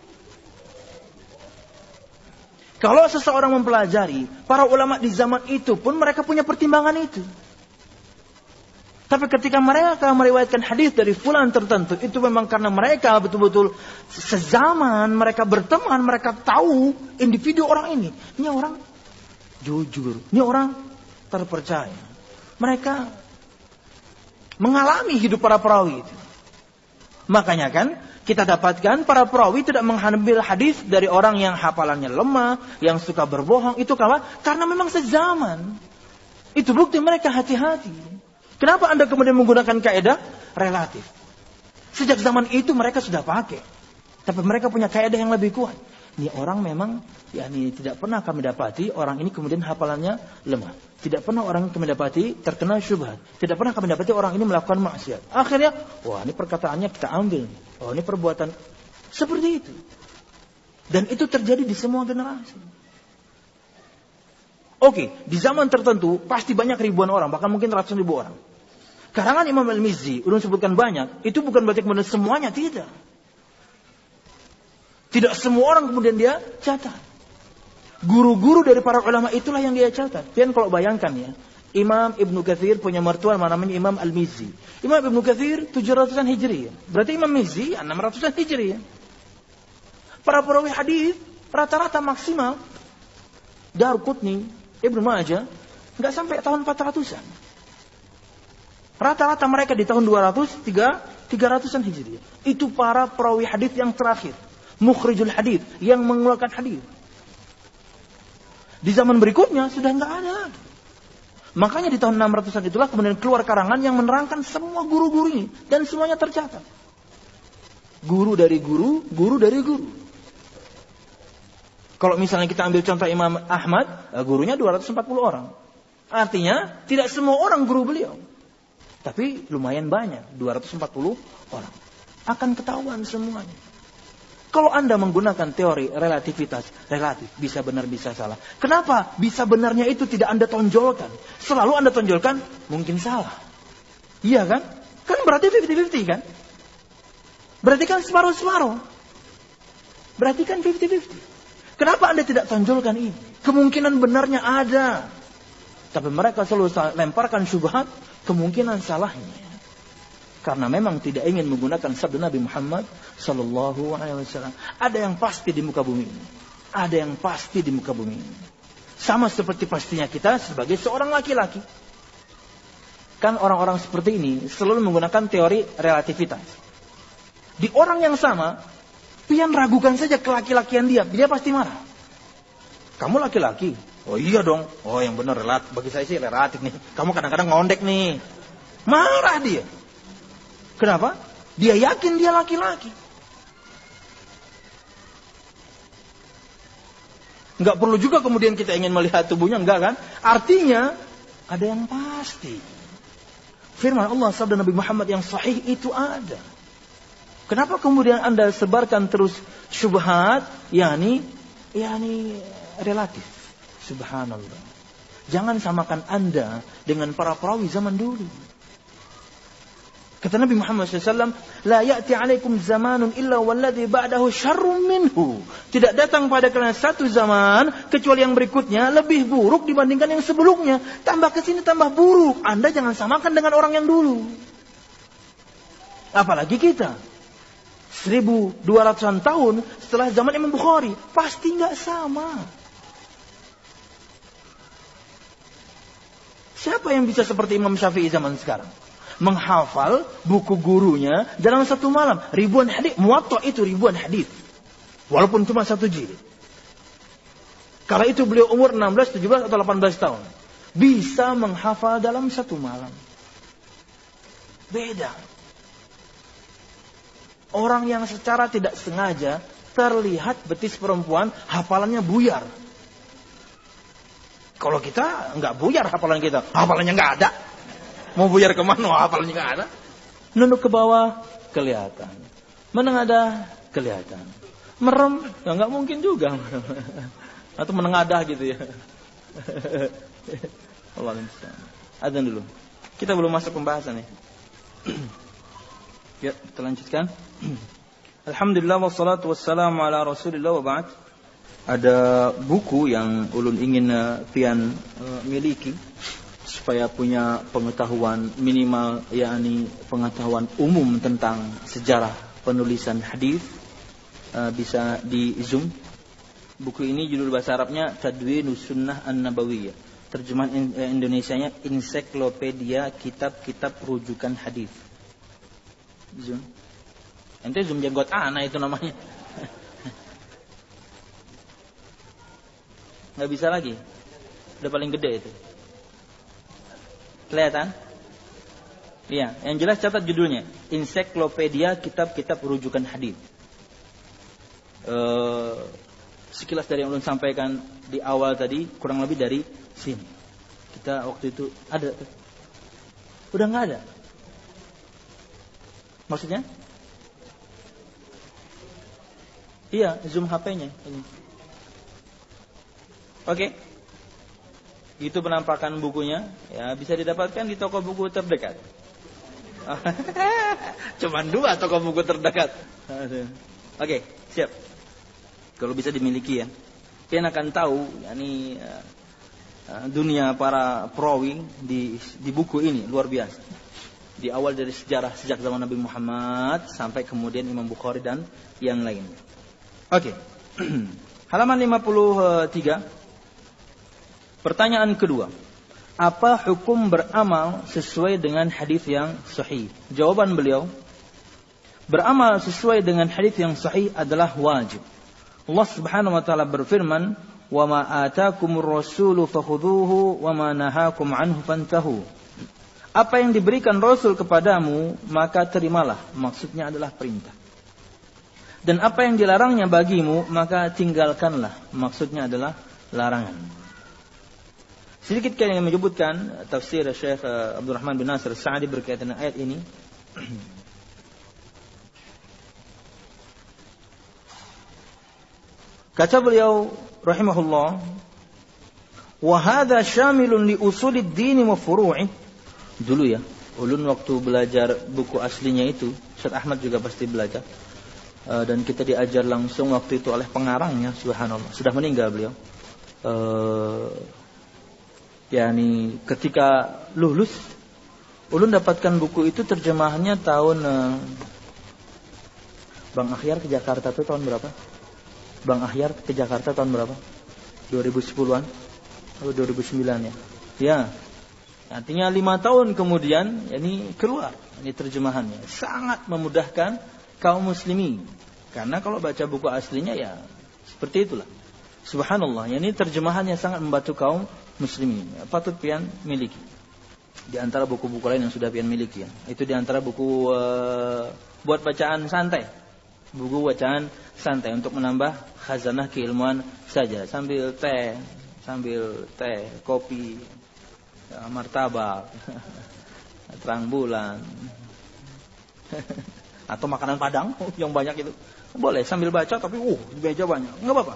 Kalau seseorang mempelajari, para ulama di zaman itu pun mereka punya pertimbangan itu. Tapi ketika mereka meriwayatkan hadis dari fulan tertentu, itu memang karena mereka betul-betul sezaman, mereka berteman, mereka tahu individu orang ini. Ini orang jujur, ini orang terpercaya. Mereka mengalami hidup para perawi itu. Makanya kan kita dapatkan para perawi tidak mengambil hadis dari orang yang hafalannya lemah, yang suka berbohong. Itu kawan, karena memang sezaman. Itu bukti mereka hati-hati. Kenapa Anda kemudian menggunakan kaidah relatif? Sejak zaman itu mereka sudah pakai. Tapi mereka punya kaidah yang lebih kuat. Ini orang memang, ya ini tidak pernah kami dapati orang ini kemudian hafalannya lemah. Tidak pernah orang kami dapati terkena syubhat. Tidak pernah kami dapati orang ini melakukan maksiat. Akhirnya, wah ini perkataannya kita ambil. Oh ini perbuatan seperti itu. Dan itu terjadi di semua generasi. Oke, di zaman tertentu pasti banyak ribuan orang, bahkan mungkin ratusan ribu orang. Karangan Imam Al-Mizzi, udah sebutkan banyak, itu bukan berarti kemudian semuanya, tidak. Tidak semua orang kemudian dia catat. Guru-guru dari para ulama itulah yang dia catat. Pian kalau bayangkan ya, Imam Ibnu Katsir punya mertua namanya Imam Al-Mizzi. Imam Ibnu Katsir tujuh ratusan Hijriah. Berarti Imam Mizzi enam ratusan Hijriah. Para perawi hadis rata-rata maksimal Darqutni, Ibnu Majah enggak sampai tahun empat ratusan. Rata-rata mereka di tahun dua ratus, tiga ratusan Hijriah. Itu para perawi hadis yang terakhir. Mukhrijul hadis, yang mengeluarkan hadis. Di zaman berikutnya sudah enggak ada lagi. Makanya di tahun enam ratusan itulah kemudian keluar karangan yang menerangkan semua guru-guru ini. Dan semuanya tercatat. Guru dari guru, guru dari guru. Kalau misalnya kita ambil contoh Imam Ahmad, gurunya dua ratus empat puluh orang. Artinya tidak semua orang guru beliau. Tapi lumayan banyak, dua ratus empat puluh orang. Akan ketahuan semuanya. Kalau Anda menggunakan teori relativitas, relatif, bisa benar, bisa salah. Kenapa bisa benarnya itu tidak Anda tonjolkan? Selalu Anda tonjolkan, mungkin salah. Iya kan? Kan berarti lima puluh lima puluh kan? Berarti kan separuh-separuh. Berarti kan lima puluh lima puluh. Kenapa Anda tidak tonjolkan ini? Kemungkinan benarnya ada. Tapi mereka selalu lemparkan syubhat, kemungkinan salahnya. Karena memang tidak ingin menggunakan sabda Nabi Muhammad sallallahu alaihi wasallam. Ada yang pasti di muka bumi ini. Ada yang pasti di muka bumi ini. Sama seperti pastinya kita sebagai seorang laki-laki. Kan orang-orang seperti ini selalu menggunakan teori relativitas. Di orang yang sama, pian ragukan saja kelaki-lakian dia, dia pasti marah. Kamu laki-laki? Oh iya dong. Oh yang benar relatif. Bagi saya sih relatif nih. Kamu kadang-kadang ngondek nih. Marah dia. Kenapa? Dia yakin dia laki-laki. Enggak perlu juga kemudian kita ingin melihat tubuhnya, enggak kan? Artinya ada yang pasti. Firman Allah sabda Nabi Muhammad yang sahih itu ada. Kenapa kemudian Anda sebarkan terus syubhat, yakni yakni relatif. Subhanallah. Jangan samakan Anda dengan para perawi zaman dulu. Kata Nabi Muhammad shallallahu alaihi wasallam, La ya'ti alaikum zamanun illa walladhi ba'dahu syarrum minhu. Tidak datang pada kalian satu zaman, kecuali yang berikutnya lebih buruk dibandingkan yang sebelumnya. Tambah kesini tambah buruk. Anda jangan samakan dengan orang yang dulu. Apalagi kita. seribu dua ratusan tahun setelah zaman Imam Bukhari. Pasti nggak sama. Siapa yang bisa seperti Imam Syafi'i zaman sekarang? menghafal buku gurunya dalam satu malam. Ribuan hadis, Muwatta itu ribuan hadis. Walaupun cuma satu jilid. Kala itu beliau umur enam belas, tujuh belas atau delapan belas tahun. Bisa menghafal dalam satu malam. Beda. Orang yang secara tidak sengaja terlihat betis perempuan, hafalannya buyar. Kalau kita nggak buyar hafalan kita, hafalannya nggak ada. Mau buyar kemana? Hafalannya nggak ada. Nunduk ke bawah kelihatan, menengadah kelihatan, merem ya nggak mungkin juga, atau menengadah gitu ya. Allah Alhamdulillah. Adzan dulu. Kita belum masuk pembahasan ya. Ya, kita lanjutkan. Alhamdulillah wassalatu wassalamu ala Rasulillah wa ba'd. Ada buku yang ulun ingin uh, pian uh, miliki supaya punya pengetahuan minimal, yakni pengetahuan umum tentang sejarah penulisan hadis. Uh, bisa di zoom. Buku ini judul bahasa Arabnya Tadwinus Sunnah An-Nabawiyah. Terjemahan Indonesianya Ensiklopedia Kitab-Kitab Rujukan Hadis. Zoom. Ente zoom jenggot anak itu namanya. Nggak bisa lagi. Udah paling gede itu. Kelihatan? Iya, yang jelas catat judulnya. Ensiklopedia Kitab-Kitab Rujukan Hadis. Uh, sekilas dari yang ulun sampaikan di awal tadi, kurang lebih dari sini. Kita waktu itu ada. Udah nggak ada. Maksudnya? Iya, zoom H P-nya. Ini. Oke, okay. Itu penampakan bukunya. Ya, bisa didapatkan di toko buku terdekat. Cuman dua toko buku terdekat. Oke, okay, siap. Kalau bisa dimiliki ya. Kalian akan tahu, yakni uh, dunia para perawi di di buku ini luar biasa. Di awal dari sejarah sejak zaman Nabi Muhammad sampai kemudian Imam Bukhari dan yang lainnya. Oke, okay. Halaman lima puluh tiga. Pertanyaan kedua, apa hukum beramal sesuai dengan hadis yang sahih? Jawaban beliau, beramal sesuai dengan hadis yang sahih adalah wajib. Allah Subhanahu wa taala berfirman, "Wa ma ataakumur rasulu fakhudhuhu wa ma nahakum anhu fantahu." Apa yang diberikan Rasul kepadamu, maka terimalah. Maksudnya adalah perintah. Dan apa yang dilarangnya bagimu, maka tinggalkanlah. Maksudnya adalah larangan. Sedikit kali yang menyebutkan tafsir Syekh Abdul Rahman bin Nasir As-Sa'di berkaitan dengan ayat ini. Kata beliau rahimahullah, wa hadza syamilun li usulid din wa furu'i. Dulu ya, ulun waktu belajar buku aslinya itu, Syekh Ahmad juga pasti belajar. Uh, dan kita diajar langsung waktu itu oleh pengarangnya, subhanallah. Sudah meninggal beliau. Uh, yakni ketika lulus, ulun dapatkan buku itu terjemahannya tahun uh, Bang Akhyar ke Jakarta itu tahun berapa? Bang Akhyar ke Jakarta tahun berapa? dua ribu sepuluhan atau dua ribu sembilan ya? Ya. Artinya lima tahun kemudian ini keluar ini terjemahannya. Sangat memudahkan kaum muslimin. Karena kalau baca buku aslinya ya seperti itulah. Subhanallah, ini terjemahannya sangat membantu kaum muslimin. Patut pian miliki. Di antara buku-buku lain yang sudah pian miliki ya. Itu di antara buku uh, buat bacaan santai. Buku bacaan santai untuk menambah khazanah keilmuan saja. Sambil teh, sambil teh, kopi, ya, martabak, terang bulan. Atau makanan Padang yang banyak itu. Boleh sambil baca tapi uh meja banyak. Enggak apa-apa.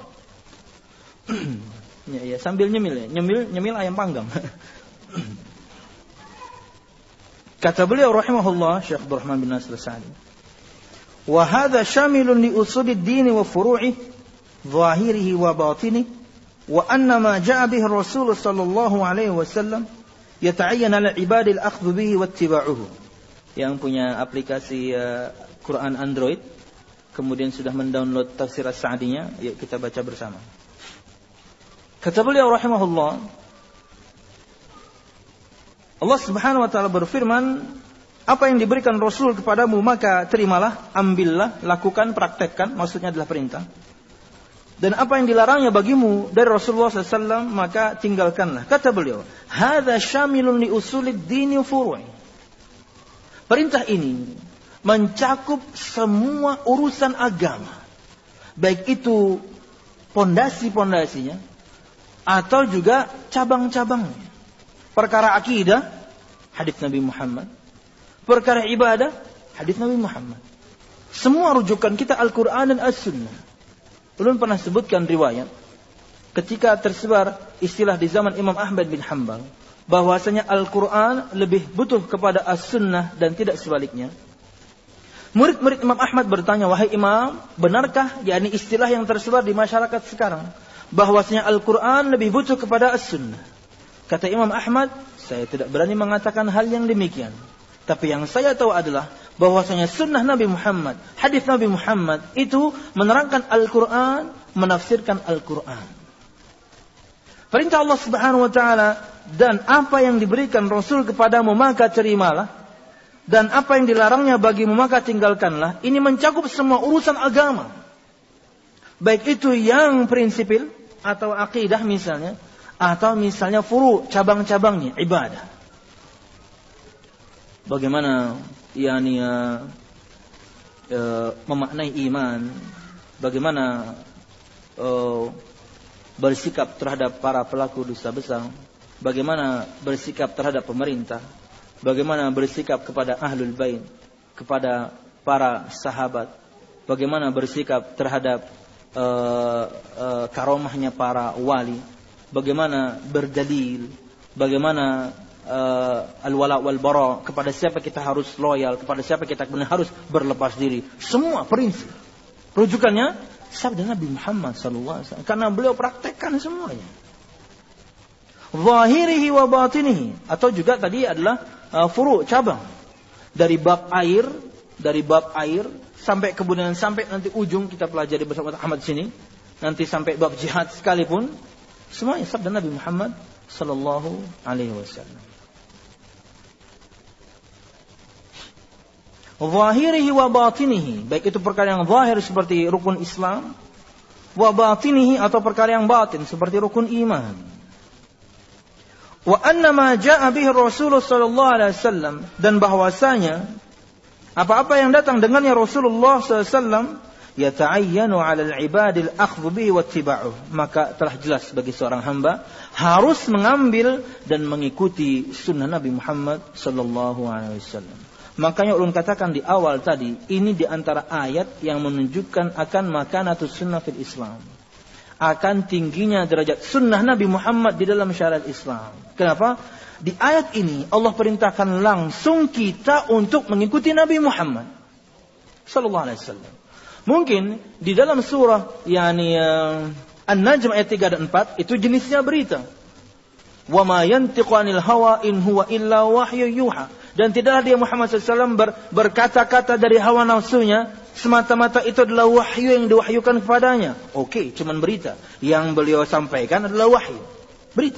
Ya, ya, sambil nyemil ya. Nyemil nyemil ayam panggang. Kata beliau rahimahullah Syekh Abdul Rahman bin Nasir As-Sa'di, wa hadza syamilun li usulid din wa furu'i zahirihi wa batinihi wa anna ma ja'a bihi Rasul sallallahu alaihi wasallam yata'ayyan 'ala ibadil akhdhu bihi wattiba'uhu. Yang punya aplikasi uh, Quran Android kemudian sudah mendownload tafsir As-Sa'dinya, yuk kita baca bersama. Kata beliau rahimahullah, Allah Subhanahu wa taala berfirman, Apa yang diberikan Rasul kepadamu maka terimalah, ambillah, lakukan, praktekkan. Maksudnya adalah perintah. Dan apa yang dilarangnya bagimu dari Rasulullah shallallahu alaihi wasallam maka tinggalkanlah. Kata beliau, hadza syamilun li usulid dini furu'i. Perintah ini mencakup semua urusan agama, baik itu pondasi-pondasinya atau juga cabang-cabangnya. Perkara akidah, hadis Nabi Muhammad. Perkara ibadah, hadis Nabi Muhammad. Semua rujukan kita Al-Quran dan As-Sunnah. Belum pernah sebutkan riwayat ketika tersebar istilah di zaman Imam Ahmad bin Hanbal bahwasanya Al-Quran lebih butuh kepada As-Sunnah dan tidak sebaliknya. Murid-murid Imam Ahmad bertanya, wahai Imam, benarkah yakni istilah yang tersebar di masyarakat sekarang bahwasanya Al-Quran lebih butuh kepada As-Sunnah? Kata Imam Ahmad, saya tidak berani mengatakan hal yang demikian. Tapi yang saya tahu adalah bahwasanya sunnah Nabi Muhammad, hadis Nabi Muhammad itu menerangkan Al-Quran, menafsirkan Al-Quran. Perintah Allah Subhanahu Wa Taala dan apa yang diberikan Rasul kepadamu maka terimalah, dan apa yang dilarangnya bagimu maka tinggalkanlah. Ini mencakup semua urusan agama, baik itu yang prinsipil atau akidah misalnya, atau misalnya furu, cabang-cabangnya ibadah. Bagaimana yakni uh, uh, memaknai iman, bagaimana uh, bersikap terhadap para pelaku dosa besar, bagaimana bersikap terhadap pemerintah, bagaimana bersikap kepada ahlul bait, kepada para sahabat, bagaimana bersikap terhadap uh, uh, karomahnya para wali, bagaimana berdalil, bagaimana Uh, al-wala wal bara, kepada siapa kita harus loyal, kepada siapa kita benar harus berlepas diri. Semua prinsip rujukannya sabda Nabi Muhammad sallallahu alaihi wasallam, karena beliau praktekkan semuanya. Zahirihi wa batinihi, atau juga tadi adalah uh, furu, cabang dari bab air, dari bab air sampai kemudian sampai nanti ujung kita pelajari bersama Ahmad sini, nanti sampai bab jihad sekalipun, semuanya sabda Nabi Muhammad sallallahu alaihi wasallam. Zahirihi wa batinihi, baik itu perkara yang zahir seperti rukun Islam, wa batinihi atau perkara yang batin seperti rukun iman. Wa anna ma jaa bihi Rasulullah sallallahu alaihi wasallam, dan bahwasanya apa-apa yang datang dengannya Rasulullah sallallahu alaihi wasallam yata'ayyanu 'ala al-'ibadi al-akhdhu bihi wa ittiba'uhu, maka telah jelas bagi seorang hamba harus mengambil dan mengikuti sunnah Nabi Muhammad sallallahu alaihi wasallam. Makanya ulun katakan di awal tadi, ini di antara ayat yang menunjukkan akan makanatus sunnah fil Islam, akan tingginya derajat sunnah Nabi Muhammad di dalam syariat Islam. Kenapa? Di ayat ini Allah perintahkan langsung kita untuk mengikuti Nabi Muhammad sallallahu alaihi wasallam. Mungkin di dalam surah yakni uh, An-Najm ayat tiga dan empat itu jenisnya berita. Wa ma yantiqu 'anil hawa in huwa illa wahyu yuha. Dan tidaklah dia Muhammad sallallahu alaihi wasallam ber, berkata-kata dari hawa nafsunya, semata-mata itu adalah wahyu yang diwahyukan kepadanya. Oke, cuman berita. Yang beliau sampaikan adalah wahyu, berita.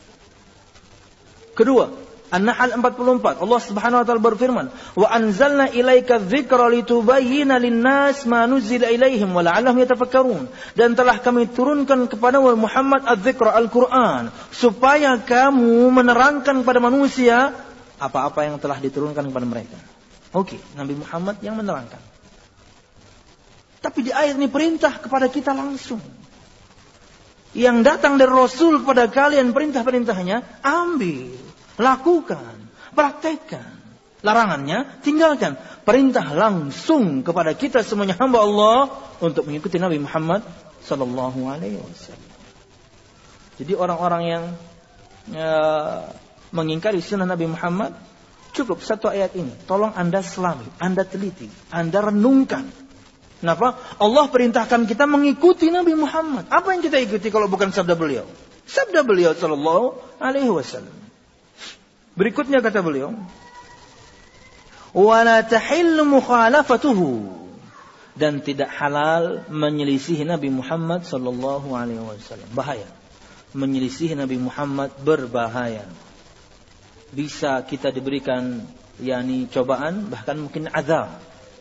Kedua, An-Nahl empat puluh empat, Allah Subhanahu wa taala berfirman, "Wa anzalna ilaika dzikra litubayyana lin-nas ma nuzila ilaihim wa la'allahum yatafakkarun." Dan telah kami turunkan kepada Muhammad adz-dzikra, Al-Qur'an, supaya kamu menerangkan kepada manusia apa-apa yang telah diturunkan kepada mereka. Oke, Nabi Muhammad yang menerangkan. Tapi di ayat ini perintah kepada kita langsung. Yang datang dari Rasul kepada kalian, perintah-perintahnya ambil, lakukan, praktekkan. Larangannya tinggalkan. Perintah langsung kepada kita semuanya hamba Allah untuk mengikuti Nabi Muhammad sallallahu alaihi wasallam. Jadi orang-orang yang ya, mengingkari sunnah Nabi Muhammad, cukup satu ayat ini. Tolong Anda selami, Anda teliti, Anda renungkan. Kenapa? Allah perintahkan kita mengikuti Nabi Muhammad. Apa yang kita ikuti kalau bukan sabda beliau? Sabda beliau sallallahu alaihi wasallam. Berikutnya kata beliau, "Wa la tahillu mukhalafatuhu." Dan tidak halal menyelisihi Nabi Muhammad sallallahu alaihi wasallam. Bahaya. Menyelisihi Nabi Muhammad berbahaya. Bisa kita diberikan yakni cobaan, bahkan mungkin azab.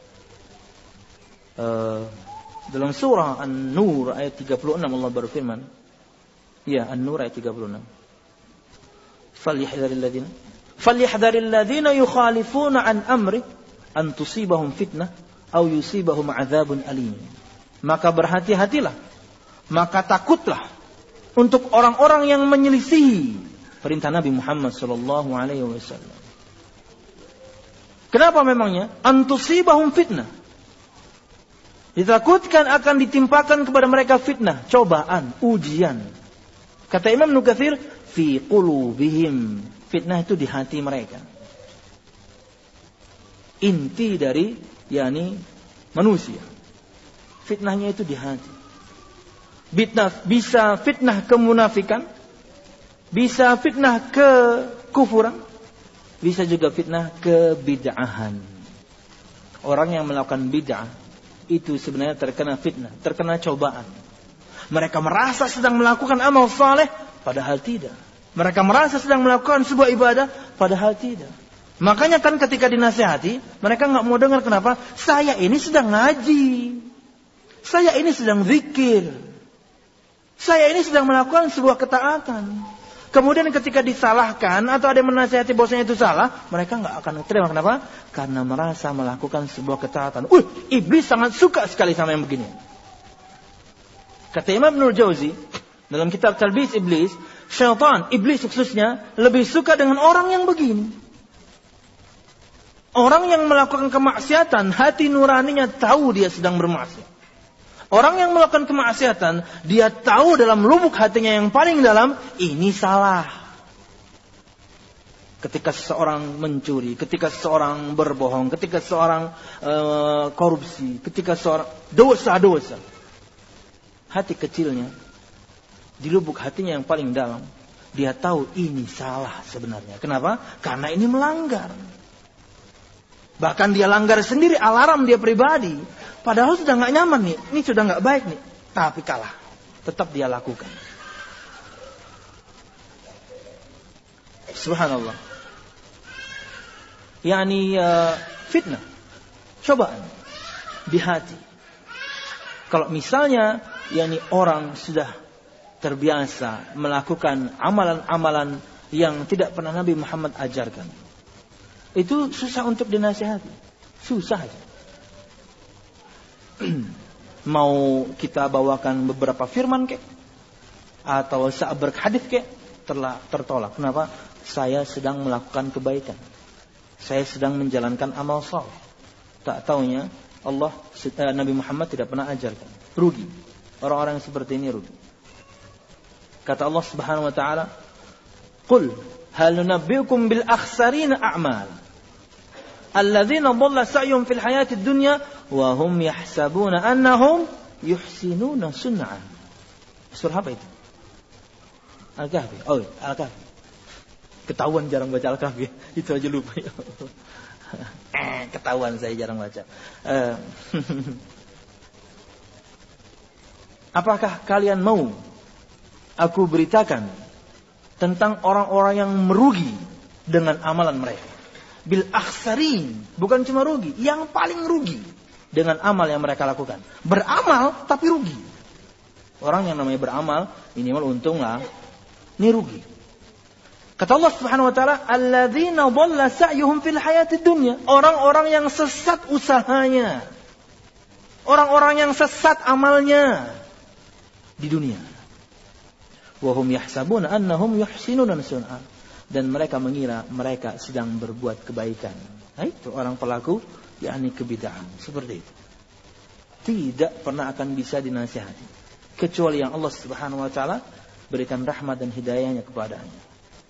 Uh, dalam surah An-Nur ayat tiga puluh enam Allah berfirman, ya An-Nur ayat tiga puluh enam. Falyahdharil ladzina falyahdharil ladzina yukhalifuna an amri an tusibahum fitnah aw yusibahum adzabun alim. Maka berhati-hatilah, maka takutlah untuk orang-orang yang menyelisihi perintah Nabi Muhammad sallallahu alaihi wasallam. Kenapa memangnya? Antusibahum fitnah. Ditakutkan akan ditimpakan kepada mereka fitnah, cobaan, ujian. Kata Imam Ibnu Katsir, fi qulubihim. Fitnah itu di hati mereka. Inti dari yakni manusia. Fitnahnya itu di hati. Fitnah, bisa fitnah kemunafikan, bisa fitnah kekufuran, bisa juga fitnah kebid'ahan. Orang yang melakukan bid'ah itu sebenarnya terkena fitnah, terkena cobaan. Mereka merasa sedang melakukan amal saleh, padahal tidak. Mereka merasa sedang melakukan sebuah ibadah, padahal tidak. Makanya kan ketika dinasihati, mereka nggak mau dengar. Kenapa? Saya ini sedang ngaji, saya ini sedang zikir, saya ini sedang melakukan sebuah ketaatan. Kemudian ketika disalahkan atau ada yang menasihati bahwasanya itu salah, mereka nggak akan terima. Kenapa? Karena merasa melakukan sebuah ketaatan. Uh, iblis sangat suka sekali sama yang begini. Kata Imam Ibnu Jauzi dalam kitab Talbis Iblis, syaitan, iblis khususnya lebih suka dengan orang yang begini. Orang yang melakukan kemaksiatan, hati nuraninya tahu dia sedang bermaksiat. Orang yang melakukan kemaksiatan, dia tahu dalam lubuk hatinya yang paling dalam, ini salah. Ketika seseorang mencuri, ketika seseorang berbohong, ketika seseorang uh, korupsi, ketika seseorang dosa-dosa, hati kecilnya, di lubuk hatinya yang paling dalam, dia tahu ini salah sebenarnya. Kenapa? Karena ini melanggar. Bahkan dia langgar sendiri, alarm dia pribadi. Padahal sudah nggak nyaman nih, ini sudah nggak baik nih, tapi kalah, tetap dia lakukan. Subhanallah. Yani uh, fitnah, cobaan di hati. Kalau misalnya, yani orang sudah terbiasa melakukan amalan-amalan yang tidak pernah Nabi Muhammad ajarkan, itu susah untuk dinasihati, susah aja. Mau kita bawakan beberapa firman kek atau seabrek hadis kek, tertolak. Kenapa? Saya sedang melakukan kebaikan, saya sedang menjalankan amal saleh. Tak taunya Allah, Nabi Muhammad tidak pernah ajarkan. Rugi. Orang-orang yang seperti ini rugi. Kata Allah Subhanahu wa taala, "Qul hal nunabbiukum bil akhsarina a'mal alladzina dhalla sa'yuhum fil hayatid dunya wa hum yahsabuna annahum yuhsinuna sun'an." Surah apa itu? Al-Kahfi. Oh, Al-Kahfi. Ketahuan jarang baca Al-Kahfi. Itu aja lupa. eh, ketahuan saya jarang baca. Uh, Apakah kalian mau aku beritakan tentang orang-orang yang merugi dengan amalan mereka? Bil akhsarin, bukan cuma rugi, yang paling rugi dengan amal yang mereka lakukan. Beramal tapi rugi. Orang yang namanya beramal, minimal untung lah, ini rugi. Kata Allah Subhanahu wa taala, alladzina dhalla sa'yuhum fil hayatid dunya, orang-orang yang sesat usahanya, orang-orang yang sesat amalnya di dunia. Wa hum yahsabuna annahum yuhsinuna sun'a, dan mereka mengira mereka sedang berbuat kebaikan. Nah, itu orang pelaku yakni kebid'ahan seperti itu. Tidak pernah akan bisa dinasihati kecuali yang Allah Subhanahu wa taala berikan rahmat dan hidayahnya kepadanya.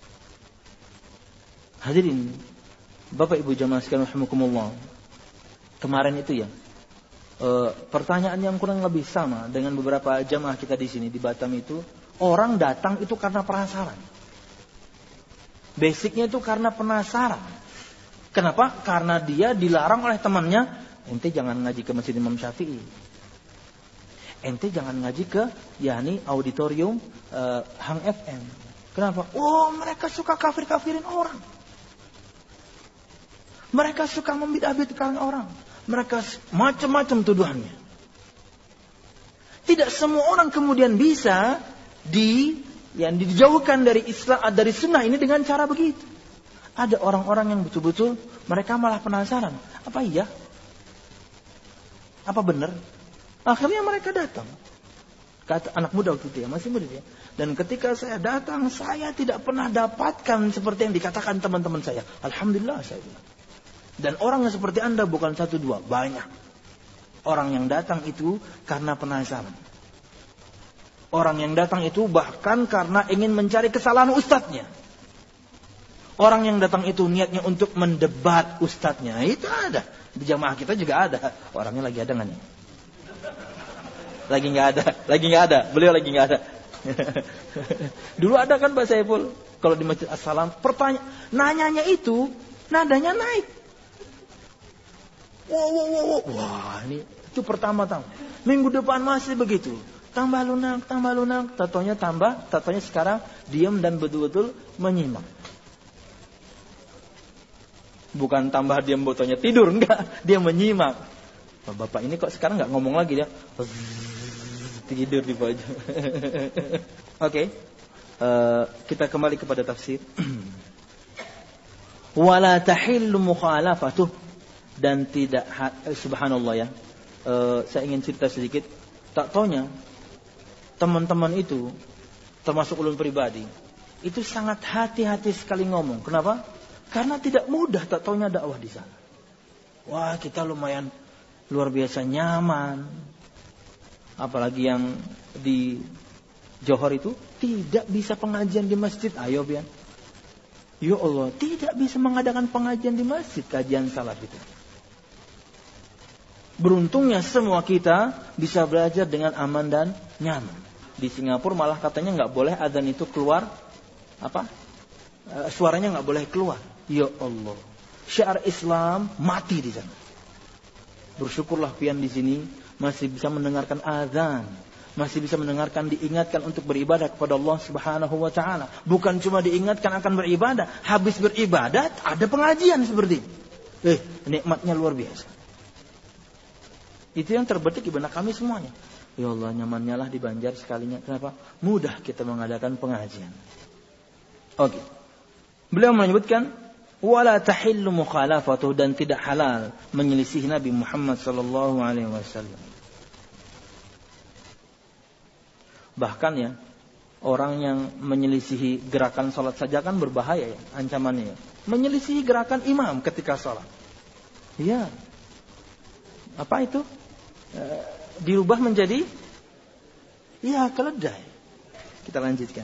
Hadirin Bapak Ibu jamaah sekalian rahimakumullah. Kemarin itu ya, e, pertanyaan yang kurang lebih sama dengan beberapa jamaah kita di sini di Batam itu, orang datang itu karena penasaran. Basicnya itu karena penasaran. Kenapa? Karena dia dilarang oleh temannya, ente jangan ngaji ke Masjid Imam Syafi'i, ente jangan ngaji ke yakni auditorium uh, Hang F M. Kenapa? Oh, mereka suka kafir-kafirin orang. Mereka suka membidah-bidahkan orang. Mereka macam-macam tuduhannya. Tidak semua orang kemudian bisa di yang dijauhkan dari Islam, dari sunnah ini dengan cara begitu. Ada orang-orang yang betul-betul mereka malah penasaran. Apa iya? Apa benar? Akhirnya mereka datang. Kata anak muda waktu itu ya, masih muda ya. Dan ketika saya datang, saya tidak pernah dapatkan seperti yang dikatakan teman-teman saya. Alhamdulillah saya bilang. Dan orang yang seperti Anda bukan satu dua, banyak. Orang yang datang itu karena penasaran. Orang yang datang itu bahkan karena ingin mencari kesalahan ustadznya. Orang yang datang itu niatnya untuk mendebat ustadznya. Itu ada. Di jamaah kita juga ada. Orangnya lagi ada nggak nih? Lagi nggak ada. Lagi nggak ada. Beliau lagi nggak ada. Dulu ada kan Pak Saiful? Kalau di Masjid As-Salam, pertanyaan, nanyanya itu nadanya naik. Wow, wow, wow, wow. Wah, ini itu pertama-tama. Minggu depan masih begitu. Tambah lunak, tambah lunak. Tatonya tambah, tatonya sekarang diam dan betul-betul menyimak. Bukan tambah diam botonya tidur, enggak. Dia menyimak. Bapak ini kok sekarang enggak ngomong lagi dia. Tidur di baju. Oke. Okay. Uh, kita kembali kepada tafsir. Wala tahillu mukhalafatuh. Dan tidak, subhanallah ya, uh, saya ingin cerita sedikit. Tak taunya teman-teman itu, termasuk ulun pribadi, itu sangat hati-hati sekali ngomong. Kenapa? Karena tidak mudah tak taunya dakwah di sana. Wah, kita lumayan luar biasa nyaman. Apalagi yang di Johor itu tidak bisa pengajian di masjid. Ayo Bian. Ya Allah, tidak bisa mengadakan pengajian di masjid, kajian salaf itu. Beruntungnya semua kita bisa belajar dengan aman dan nyaman. Di Singapura malah katanya nggak boleh adzan itu keluar, apa? E, suaranya nggak boleh keluar. Ya Allah, syiar Islam mati di sana. Bersyukurlah pian di sini masih bisa mendengarkan adzan, masih bisa mendengarkan, diingatkan untuk beribadah kepada Allah Subhanahu Wa Taala. Bukan cuma diingatkan akan beribadah, habis beribadah ada pengajian seperti ini. Eh, nikmatnya luar biasa. Itu yang terbetik di benak kami semuanya. Ya Allah, nyamannya lah di Banjar sekalinya. Kenapa? Mudah kita mengadakan pengajian. Oke. Okay. Beliau menyebutkan wala tahillu mukhalafatuh, dan tidak halal menyelisih Nabi Muhammad sallallahu alaihi wasallam. Bahkan ya, orang yang menyelisihi gerakan salat saja kan berbahaya ya, ancamannya ya. Menyelisihi gerakan imam ketika salat. Iya. Apa itu? E, dirubah menjadi ya keledai. Kita lanjutkan.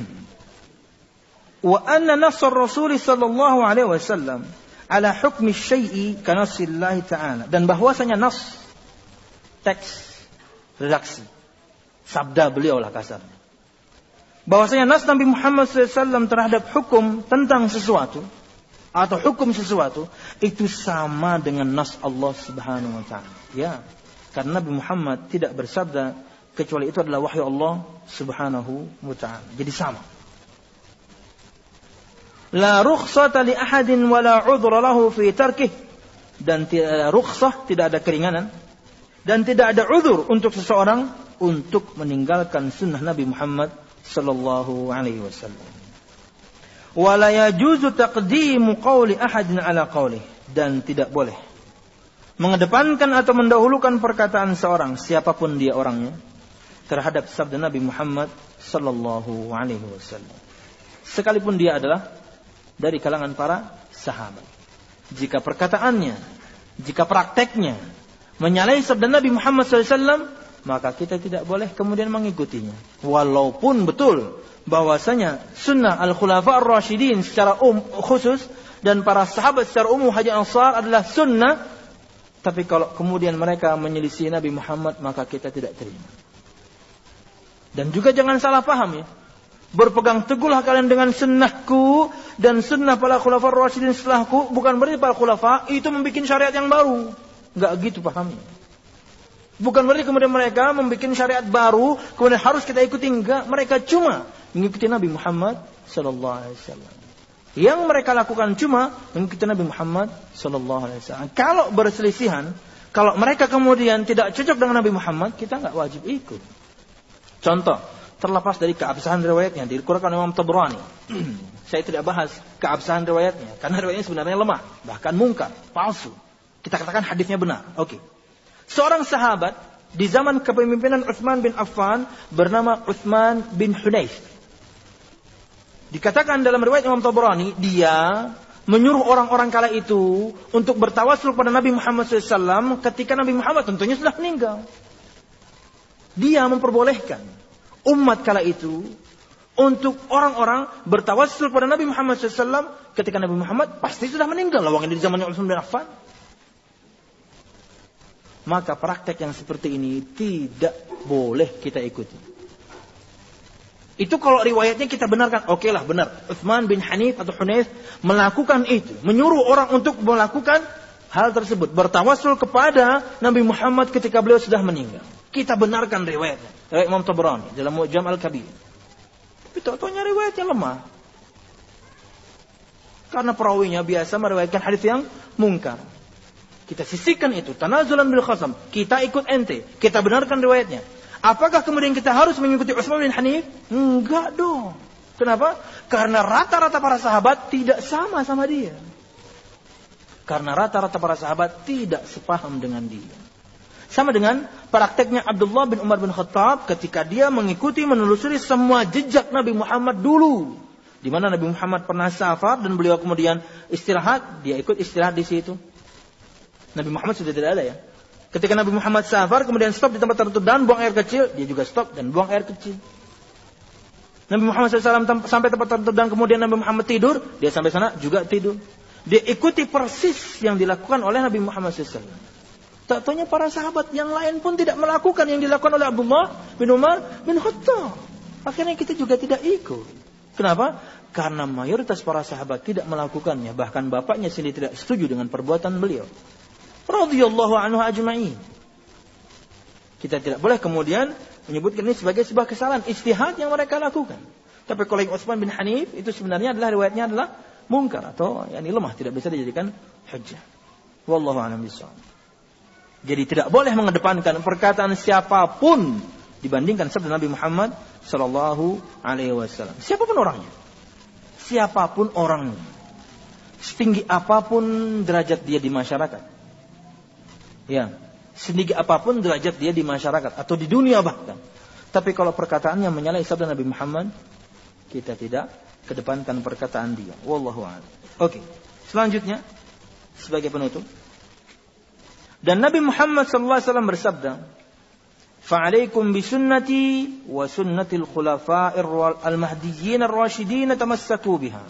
Wa anna nass ar-rasul sallallahu alaihi wasallam ala hukmi syai'i ka nassillah ta'ala, dan bahwasanya nas, teks, redaksi, sabda beliau lah kasarnya, bahwasanya nas Nabi Muhammad sallallahu alaihi wasallam terhadap hukum tentang sesuatu atau hukum sesuatu itu sama dengan nas Allah Subhanahu wa taala. Ya, karena Nabi Muhammad tidak bersabda kecuali itu adalah wahyu Allah Subhanahu wa taala. Jadi sama. La rukhsata li ahadin wa la 'udhra lahu fi tarkih, dan tidak ada rukhsah, tidak ada keringanan, dan tidak ada udzur untuk seseorang untuk meninggalkan sunnah Nabi Muhammad sallallahu alaihi wasallam. Wa la yajuzu taqdimu qawli ahadin ala qawlihi, dan tidak boleh mengedepankan atau mendahulukan perkataan seorang, siapapun dia orangnya, terhadap sabda Nabi Muhammad sallallahu alaihi wasallam, sekalipun dia adalah dari kalangan para sahabat. Jika perkataannya, jika prakteknya menyalahi sabda Nabi Muhammad sallallahu alaihi wasallam, maka kita tidak boleh kemudian mengikutinya. Walaupun betul bahwasanya sunnah al-khulafa ar-rasyidin secara um, khusus dan para sahabat secara umum Haji Ansar adalah sunnah, tapi kalau kemudian mereka menyelisih Nabi Muhammad, maka kita tidak terima. Dan juga jangan salah paham ya. Berpegang teguhlah kalian dengan sunnahku dan sunnah para khulafa ar-rasyidin setelahku, bukan berarti para khulafa itu membuat syariat yang baru. Enggak gitu pahamnya. Bukan berarti kemudian mereka membuat syariat baru kemudian harus kita ikuti, enggak. Mereka cuma mengikuti Nabi Muhammad sallallahu alaihi wasallam. Yang mereka lakukan cuma mengikuti Nabi Muhammad sallallahu alaihi wasallam. Kalau berselisihan, kalau mereka kemudian tidak cocok dengan Nabi Muhammad, kita enggak wajib ikut. Contoh, terlepas dari keabsahan riwayatnya, dikeluarkan Imam Tabrani. Saya tidak bahas keabsahan riwayatnya, karena riwayatnya sebenarnya lemah, bahkan mungkar, palsu. Kita katakan hadisnya benar. Oke. Okay. Seorang sahabat di zaman kepemimpinan Utsman bin Affan bernama Utsman bin Hunayf. Dikatakan dalam riwayat Imam Tabrani, dia menyuruh orang-orang kala itu untuk bertawassul pada Nabi Muhammad shallallahu alaihi wasallam ketika Nabi Muhammad tentunya sudah meninggal. Dia memperbolehkan umat kala itu untuk orang-orang bertawassul pada Nabi Muhammad shallallahu alaihi wasallam ketika Nabi Muhammad pasti sudah meninggal. Lawangnya di zamannya Utsman bin Affan. Maka praktek yang seperti ini tidak boleh kita ikuti. Itu kalau riwayatnya kita benarkan, oke lah benar. Utsman bin Hanif atau Hunayf melakukan itu, menyuruh orang untuk melakukan hal tersebut, bertawassul kepada Nabi Muhammad ketika beliau sudah meninggal. Kita benarkan riwayatnya. Riwayat Imam Tabrani dalam Mu'jam Al-Kabir. Tapi totonya riwayatnya lemah. Karena perawinya biasa meriwayatkan hadis yang mungkar. Kita sisihkan itu, tanazulan bil khasam. Kita ikut ente, kita benarkan riwayatnya. Apakah kemudian kita harus mengikuti Utsman bin Hanif? Enggak dong. Kenapa? Karena rata-rata para sahabat tidak sama sama dia. Karena rata-rata para sahabat tidak sepaham dengan dia. Sama dengan prakteknya Abdullah bin Umar bin Khattab ketika dia mengikuti menelusuri semua jejak Nabi Muhammad dulu. Di mana Nabi Muhammad pernah safar dan beliau kemudian istirahat, dia ikut istirahat di situ. Nabi Muhammad sudah tidak ada ya. Ketika Nabi Muhammad safar, kemudian stop di tempat tertentu dan buang air kecil, dia juga stop dan buang air kecil. Nabi Muhammad shallallahu alaihi wasallam sampai tempat tertentu dan kemudian Nabi Muhammad tidur, dia sampai sana juga tidur. Dia ikuti persis yang dilakukan oleh Nabi Muhammad shallallahu alaihi wasallam. Tak taunya para sahabat yang lain pun tidak melakukan yang dilakukan oleh Abdullah bin Umar bin Khattab. Akhirnya kita juga tidak ikut. Kenapa? Karena mayoritas para sahabat tidak melakukannya. Bahkan bapaknya sendiri tidak setuju dengan perbuatan beliau. Radhiyallahu anhu ajma'in. Kita tidak boleh kemudian menyebutkan ini sebagai sebuah kesalahan ijtihad yang mereka lakukan. Tapi kalau yang Utsman bin Hanif itu sebenarnya adalah riwayatnya adalah mungkar atau yakni lemah, tidak bisa dijadikan hujjah. Wallahu a'lam bishawab. Jadi tidak boleh mengedepankan perkataan siapapun dibandingkan sabda Nabi Muhammad sallallahu alaihi wasallam. Siapapun orangnya. Siapapun orangnya. Setinggi apapun derajat dia di masyarakat. Ya, setinggi apapun derajat dia di masyarakat atau di dunia bahkan. Tapi kalau perkataannya menyalahi sabda Nabi Muhammad, kita tidak kedepankan perkataan dia. Wallahu a'lam. Oke. Selanjutnya sebagai penutup. Dan Nabi Muhammad sallallahu alaihi wasallam bersabda, "Fa'alaikum bisunnati wa sunnatil khulafa'ir al-mahdiyyin ar-rasyidin tamassaku biha."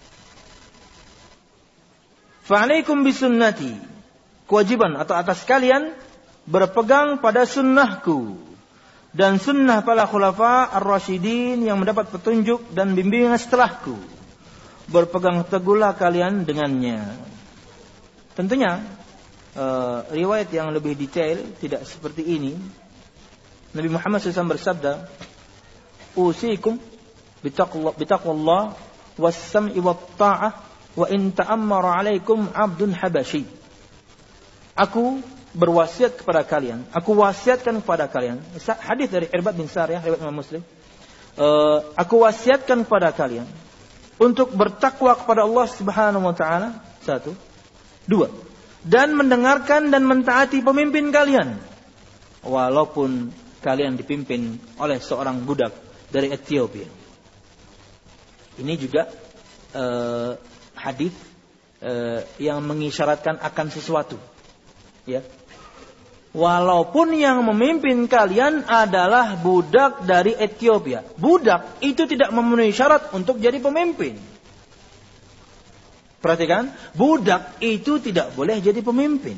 Fa'alaikum bisunnati. Kewajiban atau atas kalian berpegang pada sunnahku dan sunnah para khulafa ar-rasyidin yang mendapat petunjuk dan bimbingan setelahku. Berpegang teguhlah kalian dengannya. Tentunya uh, riwayat yang lebih detail tidak seperti ini. Nabi Muhammad shallallahu alaihi wasallam bersabda, "Usikum bitaqwallah was-sam'i wat-ta'ah wa in ta'ammara 'alaikum 'abdun habashi." Aku berwasiat kepada kalian. Aku wasiatkan kepada kalian. Hadis dari Irbad bin Sariyah, riwayat Imam Muslim. Uh, aku wasiatkan kepada kalian untuk bertakwa kepada Allah Subhanahu wa taala. Satu. Dua. Dan mendengarkan dan mentaati pemimpin kalian. Walaupun kalian dipimpin oleh seorang budak dari Ethiopia. Ini juga uh, hadis uh, yang mengisyaratkan akan sesuatu. Ya. Walaupun yang memimpin kalian adalah budak dari Ethiopia. Budak itu tidak memenuhi syarat untuk jadi pemimpin. Perhatikan, budak itu tidak boleh jadi pemimpin.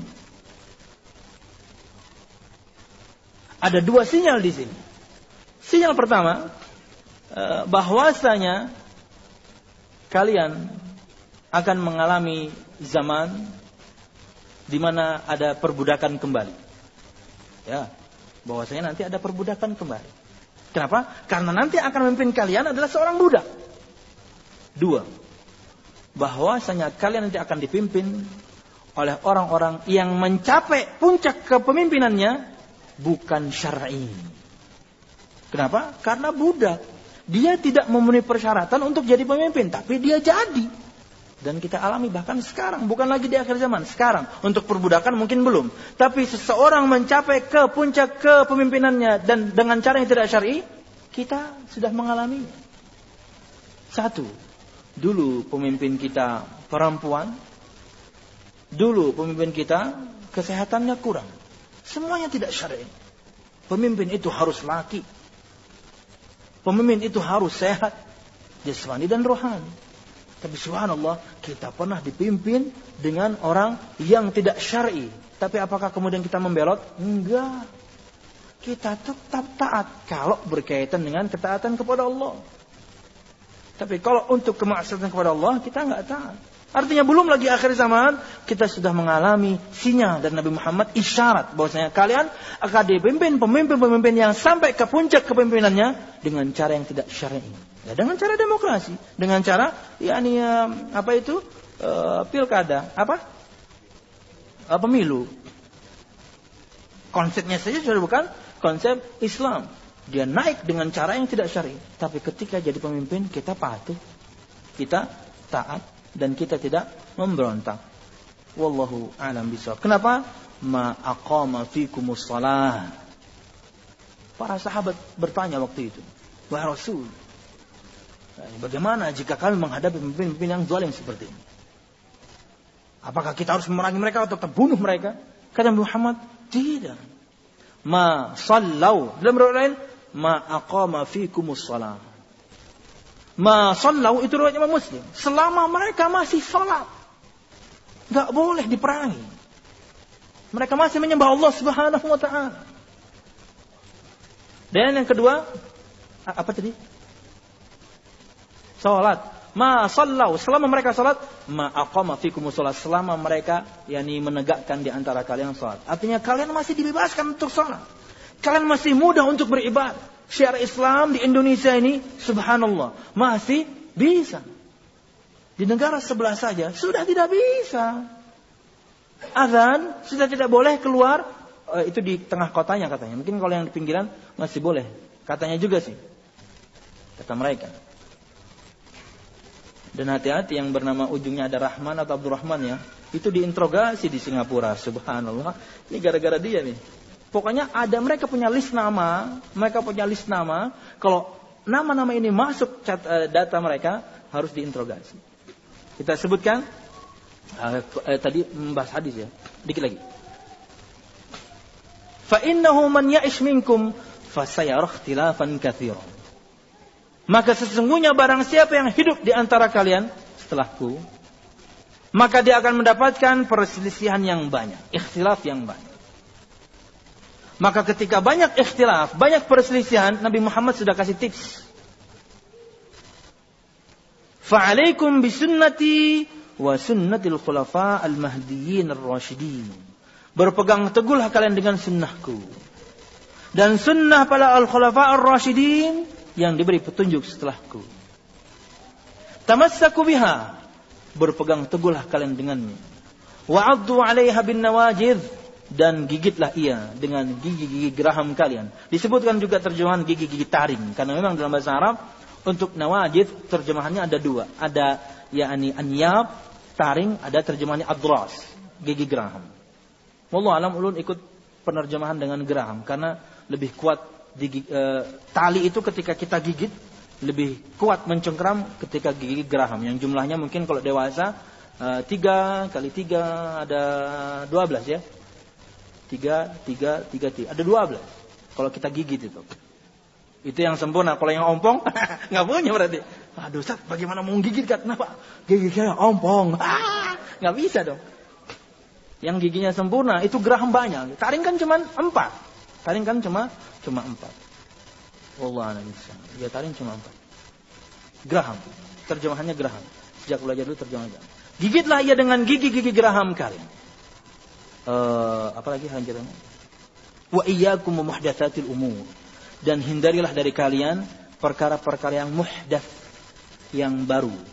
Ada dua sinyal di sini. Sinyal pertama, bahwasanya kalian akan mengalami zaman di mana ada perbudakan kembali. Ya, bahwasanya nanti ada perbudakan kembali. Kenapa? Karena nanti akan memimpin kalian adalah seorang budak. Dua. bahwasanya kalian nanti akan dipimpin oleh orang-orang yang mencapai puncak kepemimpinannya bukan syar'i. Kenapa? Karena budak. Dia tidak memenuhi persyaratan untuk jadi pemimpin, tapi dia jadi. Dan kita alami bahkan sekarang, bukan lagi di akhir zaman, sekarang. Untuk perbudakan mungkin belum. Tapi seseorang mencapai ke puncak kepemimpinannya dan dengan cara yang tidak syar'i, kita sudah mengalaminya. Satu, dulu pemimpin kita perempuan, dulu pemimpin kita kesehatannya kurang. Semuanya tidak syar'i. Pemimpin itu harus laki. Pemimpin itu harus sehat, jasmani dan rohani. Tapi subhanallah, kita pernah dipimpin dengan orang yang tidak syar'i. Tapi apakah kemudian kita membelot? Enggak. Kita tetap taat kalau berkaitan dengan ketaatan kepada Allah. Tapi kalau untuk kemaksiatan kepada Allah, kita enggak taat. Artinya belum lagi akhir zaman, kita sudah mengalami sinyal dari Nabi Muhammad, isyarat bahwasanya kalian akan dipimpin pemimpin-pemimpin yang sampai ke puncak kepemimpinannya dengan cara yang tidak syar'i. Ya, dengan cara demokrasi, dengan cara yakni uh, apa itu uh, pilkada, apa uh, pemilu. Konsepnya saja sudah bukan konsep Islam. Dia naik dengan cara yang tidak syar'i. Tapi ketika jadi pemimpin, kita patuh, kita taat, dan kita tidak memberontak. Wallahu a'lam bishawab. Kenapa? Ma aqama fikumus shalah. Para sahabat bertanya waktu itu, wahai Rasul, bagaimana jika kami menghadapi pemimpin-pemimpin yang zalim seperti ini? Apakah kita harus memerangi mereka atau tetap bunuh mereka? Kata Muhammad, tidak. Ma sallau. Dalam riwayat lain, ma aqama fikumus shalah. Ma sallau itu riwayat Imam Muslim. Selama mereka masih salat, enggak boleh diperangi. Mereka masih menyembah Allah Subhanahu wa taala. Dan yang kedua, apa tadi? Salat. Ma sallau, selama mereka salat, ma aqama fikumus shalah, selama mereka yakni menegakkan di antara kalian salat. Artinya kalian masih dibebaskan untuk salat. Kalian masih mudah untuk beribadah. Syiar Islam di Indonesia ini, subhanallah, masih bisa. Di negara sebelah saja sudah tidak bisa. Azan sudah tidak boleh keluar, uh, itu di tengah kotanya katanya. Mungkin kalau yang di pinggiran masih boleh. Katanya juga sih, kata mereka. Dan hati-hati yang bernama ujungnya ada Rahman atau Abdurrahman ya, itu diinterogasi di Singapura, subhanallah. Ini gara-gara dia nih. Pokoknya ada, mereka punya list nama, mereka punya list nama. Kalau nama-nama ini masuk cat, uh, data mereka, harus diinterogasi. Kita sebutkan uh, uh, tadi membahas hadis ya, dikit lagi. Fa innahu man ya'ish minkum fasayara ikhtilafan katsiran. Maka sesungguhnya barang siapa yang hidup di antara kalian setelahku, maka dia akan mendapatkan perselisihan yang banyak, ikhtilaf yang banyak. Maka ketika banyak ikhtilaf, banyak perselisihan, Nabi Muhammad sudah kasih tips. Fa'alaikum bisunnati wa sunnatil khulafa al-mahdiyyin ar-rasyidin. Berpegang teguhlah kalian dengan sunnahku. Dan sunnah para al-khulafa ar-rasyidin yang diberi petunjuk setelahku. Tamassaku biha. Berpegang teguhlah kalian dengannya. Wa'addu 'alaiha bin nawajidh. Dan gigitlah ia dengan gigi-gigi geraham kalian. Disebutkan juga terjemahan gigi-gigi taring. Karena memang dalam bahasa Arab, untuk nawajid terjemahannya ada dua. Ada yakni anyab, taring, ada terjemahannya adras, gigi geraham. Wallahu alam, ulun ikut penerjemahan dengan geraham. Karena lebih kuat gigi, e, tali itu ketika kita gigit, lebih kuat mencengkram ketika gigi geraham. Yang jumlahnya mungkin kalau dewasa, e, tiga kali tiga ada dua belas ya. Tiga, tiga, tiga, tiga. Ada dua belas. Kalau kita gigit itu. Itu yang sempurna. Kalau yang ompong, nggak punya berarti. Aduh Ustaz, bagaimana mau gigit kan? Kenapa? Giginya ompong. Ah, nggak bisa dong. Yang giginya sempurna, itu geraham banyak. Taring kan cuma empat. Taring kan cuma cuma empat. Wallah a'lam bishawab. Ya taring cuma empat. Geraham. Terjemahannya geraham. Sejak belajar dulu terjemahannya. Gigitlah ia dengan gigi-gigi geraham kalian. Uh, apa lagi hanjarannya? Wa iyyakum muhdatsatil umur. Dan hindarilah dari kalian perkara-perkara yang muhdats, yang baru.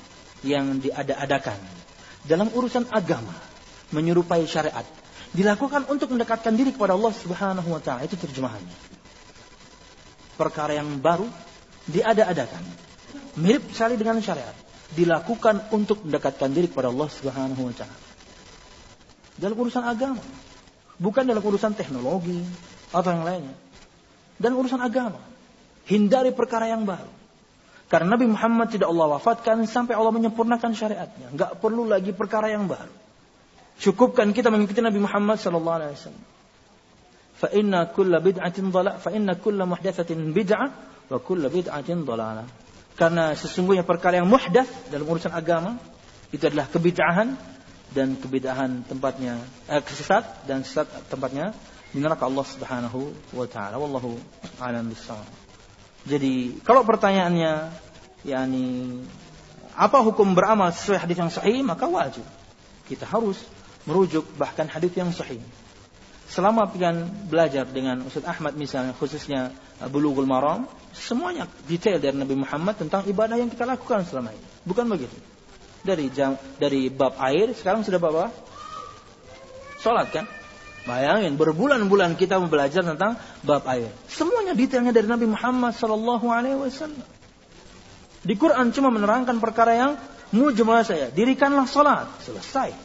yang diada-adakan dalam urusan agama menyerupai syariat dilakukan untuk mendekatkan diri kepada Allah Subhanahu wa taala, itu terjemahannya. Perkara yang baru diada-adakan mirip sekali dengan syariat, dilakukan untuk mendekatkan diri kepada Allah Subhanahu wa taala. Dalam urusan agama, bukan dalam urusan teknologi atau yang lainnya. Dan urusan agama, hindari perkara yang baru. Karena Nabi Muhammad tidak Allah wafatkan sampai Allah menyempurnakan syariatnya. Enggak perlu lagi perkara yang baru. Cukupkan kita mengikuti Nabi Muhammad sallallahu alaihi wasallam. Fa inna kulla bid'atin dhalalah, fa inna kulla muhdatsatin bid'ah wa kulla bid'atin dhalalah. Karena sesungguhnya perkara yang muhdats dalam urusan agama itu adalah kebid'ahan, dan kebid'ahan tempatnya eh, kesesat, dan sesat tempatnya di neraka Allah Subhanahu wa taala. Wallahu a'lam bissawab. Jadi kalau pertanyaannya yakni apa hukum beramal sesuai hadis yang sahih, maka wajib kita harus merujuk bahkan hadis yang sahih. Selama pian belajar dengan Ustaz Ahmad misalnya, khususnya Bulughul Maram, semuanya detail dari Nabi Muhammad tentang ibadah yang kita lakukan selama ini. Bukan begitu. Dari jam, dari bab air sekarang sudah bab apa? Salat kan? Bayangin berbulan-bulan kita belajar tentang bab air. Semuanya detailnya dari Nabi Muhammad sallallahu alaihi wasallam. Di Quran cuma menerangkan perkara yang mujmal saja. Dirikanlah salat, selesai.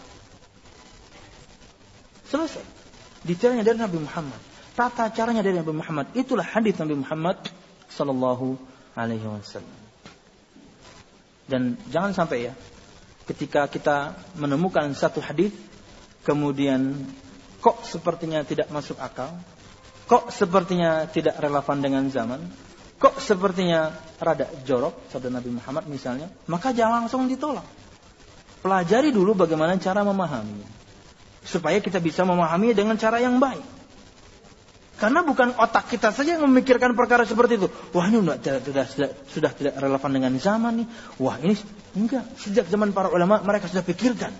Selesai. Detailnya dari Nabi Muhammad. Tata caranya dari Nabi Muhammad. Itulah hadis Nabi Muhammad sallallahu alaihi wasallam. Dan jangan sampai ya, ketika kita menemukan satu hadis kemudian kok sepertinya tidak masuk akal, kok sepertinya tidak relevan dengan zaman, kok sepertinya rada jorok sabda Nabi Muhammad misalnya, maka jangan langsung ditolak. Pelajari dulu bagaimana cara memahaminya, supaya kita bisa memahaminya dengan cara yang baik. Karena bukan otak kita saja yang memikirkan perkara seperti itu. Wah, ini sudah tidak, sudah, sudah tidak relevan dengan zaman nih. Wah, ini enggak. Sejak zaman para ulama mereka sudah pikirkan.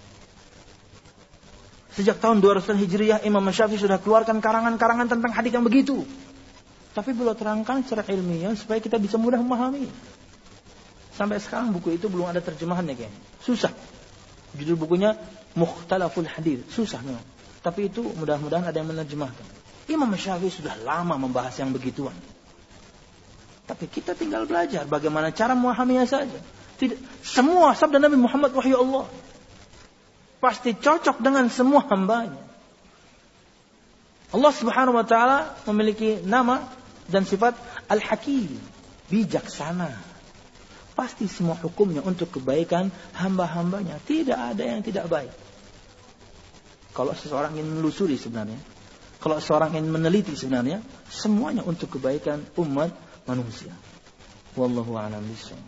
Sejak tahun dua ratus Hijriah Imam Syafi'i sudah keluarkan karangan-karangan tentang hadis yang begitu. Tapi belum terangkan secara ilmiah supaya kita bisa mudah memahami. Sampai sekarang buku itu belum ada terjemahannya kayaknya. Susah. Judul bukunya Mukhtalaful Hadits. Susah memang. Tapi itu mudah-mudahan ada yang menerjemahkan. Imam Syafi'i sudah lama membahas yang begituan. Tapi kita tinggal belajar bagaimana cara memahaminya saja. Tidak, semua sabda Nabi Muhammad wahyu Allah. Pasti cocok dengan semua hambanya. Allah Subhanahu wa taala memiliki nama dan sifat Al-Hakim, bijaksana. Pasti semua hukumnya untuk kebaikan hamba-hambanya. Tidak ada yang tidak baik. Kalau seseorang ingin menelusuri sebenarnya, kalau seseorang ingin meneliti sebenarnya, semuanya untuk kebaikan umat manusia. Wallahu a'lam bishawab.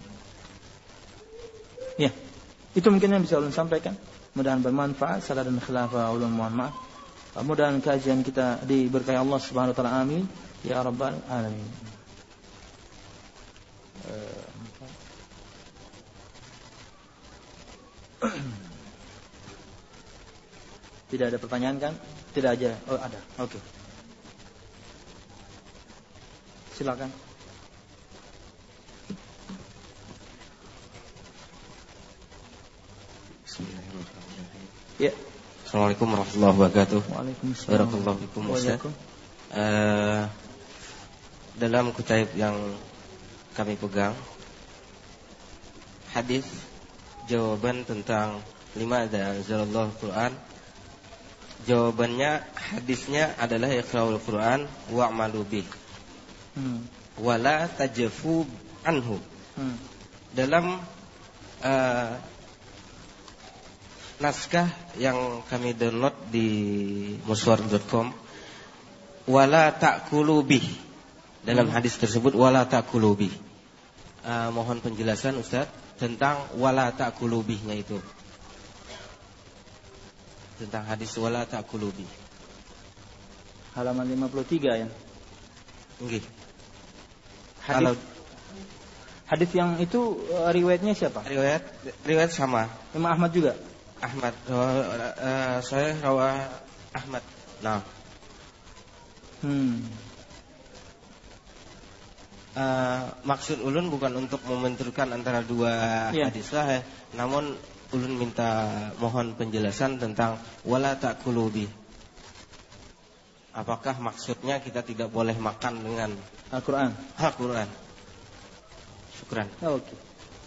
Ya, itu mungkin yang bisa ulun sampaikan. Mudah-mudahan bermanfaat. Salah dan khilaf ulun mohon maaf. Mudah-mudahan kajian kita diberkahi Allah Subhanahu wa taala. Amin ya rabbal alamin. Tidak ada pertanyaan kan? Tidak aja. Oh, ada. Oke. Okay. Silakan. Ya. Assalamualaikum warahmatullahi wabarakatuh. Waalaikumsalam. Barakallahu fikum Ustaz. Uh, dalam kutaib yang kami pegang, hadis jawaban tentang lima dan anzalallahu Quran. Jawabannya hadisnya adalah iqra'ul Quran wa'malu bih. Hmm. Wala tajfu anhu. Hmm. Dalam uh, naskah yang kami download di muswar dot com, wala ta'kulu bih. Dalam hmm. hadis tersebut wala ta'kulu bih. Uh, mohon penjelasan Ustaz tentang wala ta'kulu bihnya itu. Tentang hadis wala ta'kulu bih. Halaman lima puluh tiga ya. Nggih. Hadis Kalau, hadis yang itu riwayatnya siapa? Riwayat riwayat sama. Imam Ahmad juga. Ahmad, uh, uh, saya rawah Ahmad. Nah, hmm. Uh, maksud ulun bukan untuk membenturkan antara dua yeah. hadis sahih, namun ulun minta mohon penjelasan tentang wala ta'kulu bi. Apakah maksudnya kita tidak boleh makan dengan Al-Qur'an? Al-Qur'an. Syukran. Oke. Okay.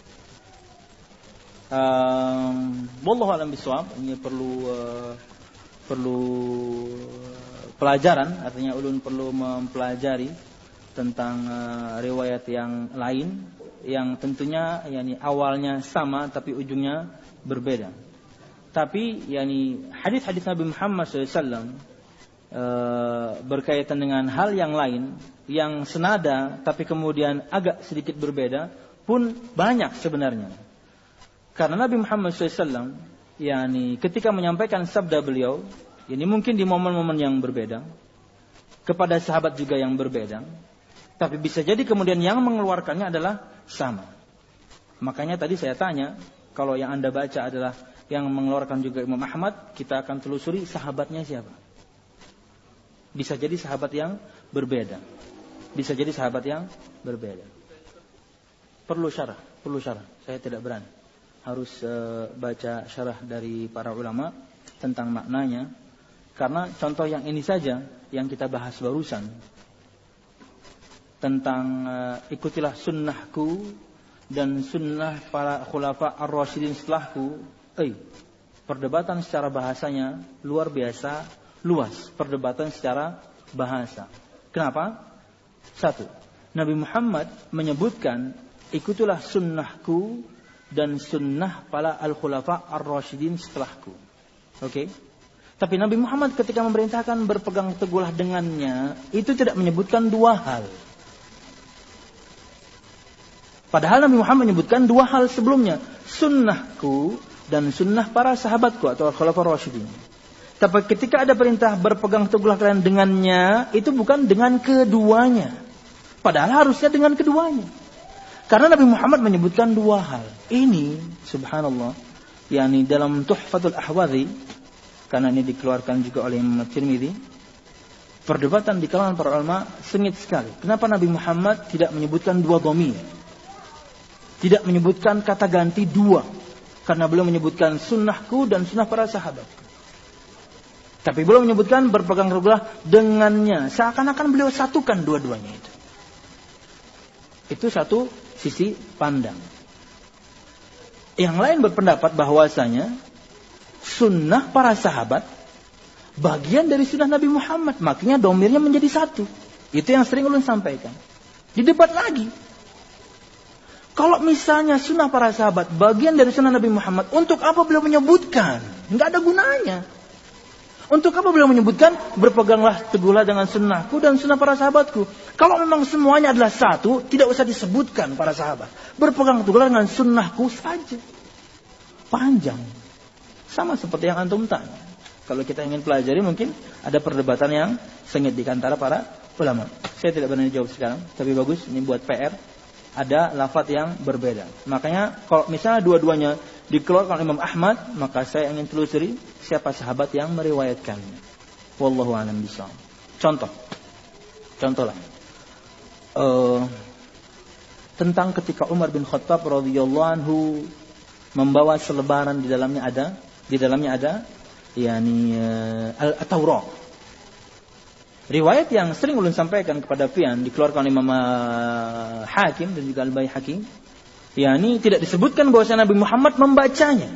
Um, wallahu a'lam bishawab. Ini perlu uh, perlu pelajaran, artinya ulun perlu mempelajari tentang uh, riwayat yang lain yang tentunya yakni awalnya sama tapi ujungnya berbeda. Tapi yakni hadis-hadis Nabi Muhammad shallallahu alaihi wasallam uh, berkaitan dengan hal yang lain yang senada tapi kemudian agak sedikit berbeda pun banyak sebenarnya. Karena Nabi Muhammad shallallahu alaihi wasallam yakni ketika menyampaikan sabda beliau, ini mungkin di momen-momen yang berbeda kepada sahabat juga yang berbeda. Tapi bisa jadi kemudian yang mengeluarkannya adalah sama. Makanya tadi saya tanya, kalau yang Anda baca adalah yang mengeluarkan juga Imam Ahmad, kita akan telusuri sahabatnya siapa. Bisa jadi sahabat yang berbeda. Bisa jadi sahabat yang berbeda. Perlu syarah, perlu syarah. Saya tidak berani. Harus uh, baca syarah dari para ulama tentang maknanya. Karena contoh yang ini saja yang kita bahas barusan, tentang uh, ikutilah sunnahku dan sunnah para khulafa ar-rasyidin setelahku. Eh, perdebatan secara bahasanya luar biasa luas. Perdebatan secara bahasa. Kenapa? Satu, Nabi Muhammad menyebutkan ikutilah sunnahku dan sunnah para al-khulafa ar-rasyidin setelahku. Oke? Okay? Tapi Nabi Muhammad ketika memerintahkan berpegang teguhlah dengannya, itu tidak menyebutkan dua hal. Padahal Nabi Muhammad menyebutkan dua hal sebelumnya, sunnahku dan sunnah para sahabatku atau khulafaur rasyidin. Tapi ketika ada perintah berpegang teguhlah kalian dengannya, itu bukan dengan keduanya. Padahal harusnya dengan keduanya. Karena Nabi Muhammad menyebutkan dua hal. Ini subhanallah, yakni dalam Tuhfatul Ahwadhi, karena ini dikeluarkan juga oleh Imam Tirmidzi, perdebatan di kalangan para ulama sengit sekali. Kenapa Nabi Muhammad tidak menyebutkan dua dhamir? Tidak menyebutkan kata ganti dua. Karena beliau menyebutkan sunnahku dan sunnah para sahabat. Tapi beliau menyebutkan berpegang teguhlah dengannya. Seakan-akan beliau satukan dua-duanya itu. Itu satu sisi pandang. Yang lain berpendapat bahwasanya sunnah para sahabat bagian dari sunnah Nabi Muhammad. Makanya domirnya menjadi satu. Itu yang sering ulun sampaikan. Didebat lagi. Kalau misalnya sunnah para sahabat bagian dari sunnah Nabi Muhammad, untuk apa beliau menyebutkan? Enggak ada gunanya. Untuk apa beliau menyebutkan berpeganglah teguhlah dengan sunnahku dan sunnah para sahabatku? Kalau memang semuanya adalah satu, tidak usah disebutkan para sahabat. Berpegang teguhlah dengan sunnahku saja. Panjang. Sama seperti yang antum tanya. Kalau kita ingin pelajari mungkin ada perdebatan yang sengit di antara para ulama. Saya tidak berani jawab sekarang, tapi bagus ini buat P R. Ada lafaz yang berbeda. Makanya kalau misalnya dua-duanya dikeluarkan Imam Ahmad, maka saya ingin telusuri siapa sahabat yang meriwayatkannya. Wallahu a'lam bishawab. Contoh. Contoh lain. Uh, tentang ketika Umar bin Khattab radhiyallahu anhu membawa selebaran, di dalamnya ada di dalamnya ada yakni uh, al-Taurat. Riwayat yang sering ulun sampaikan kepada pian dikeluarkan oleh Imam Hakim dan juga Al-Baihaqi, yakni tidak disebutkan bahwa Nabi Muhammad membacanya.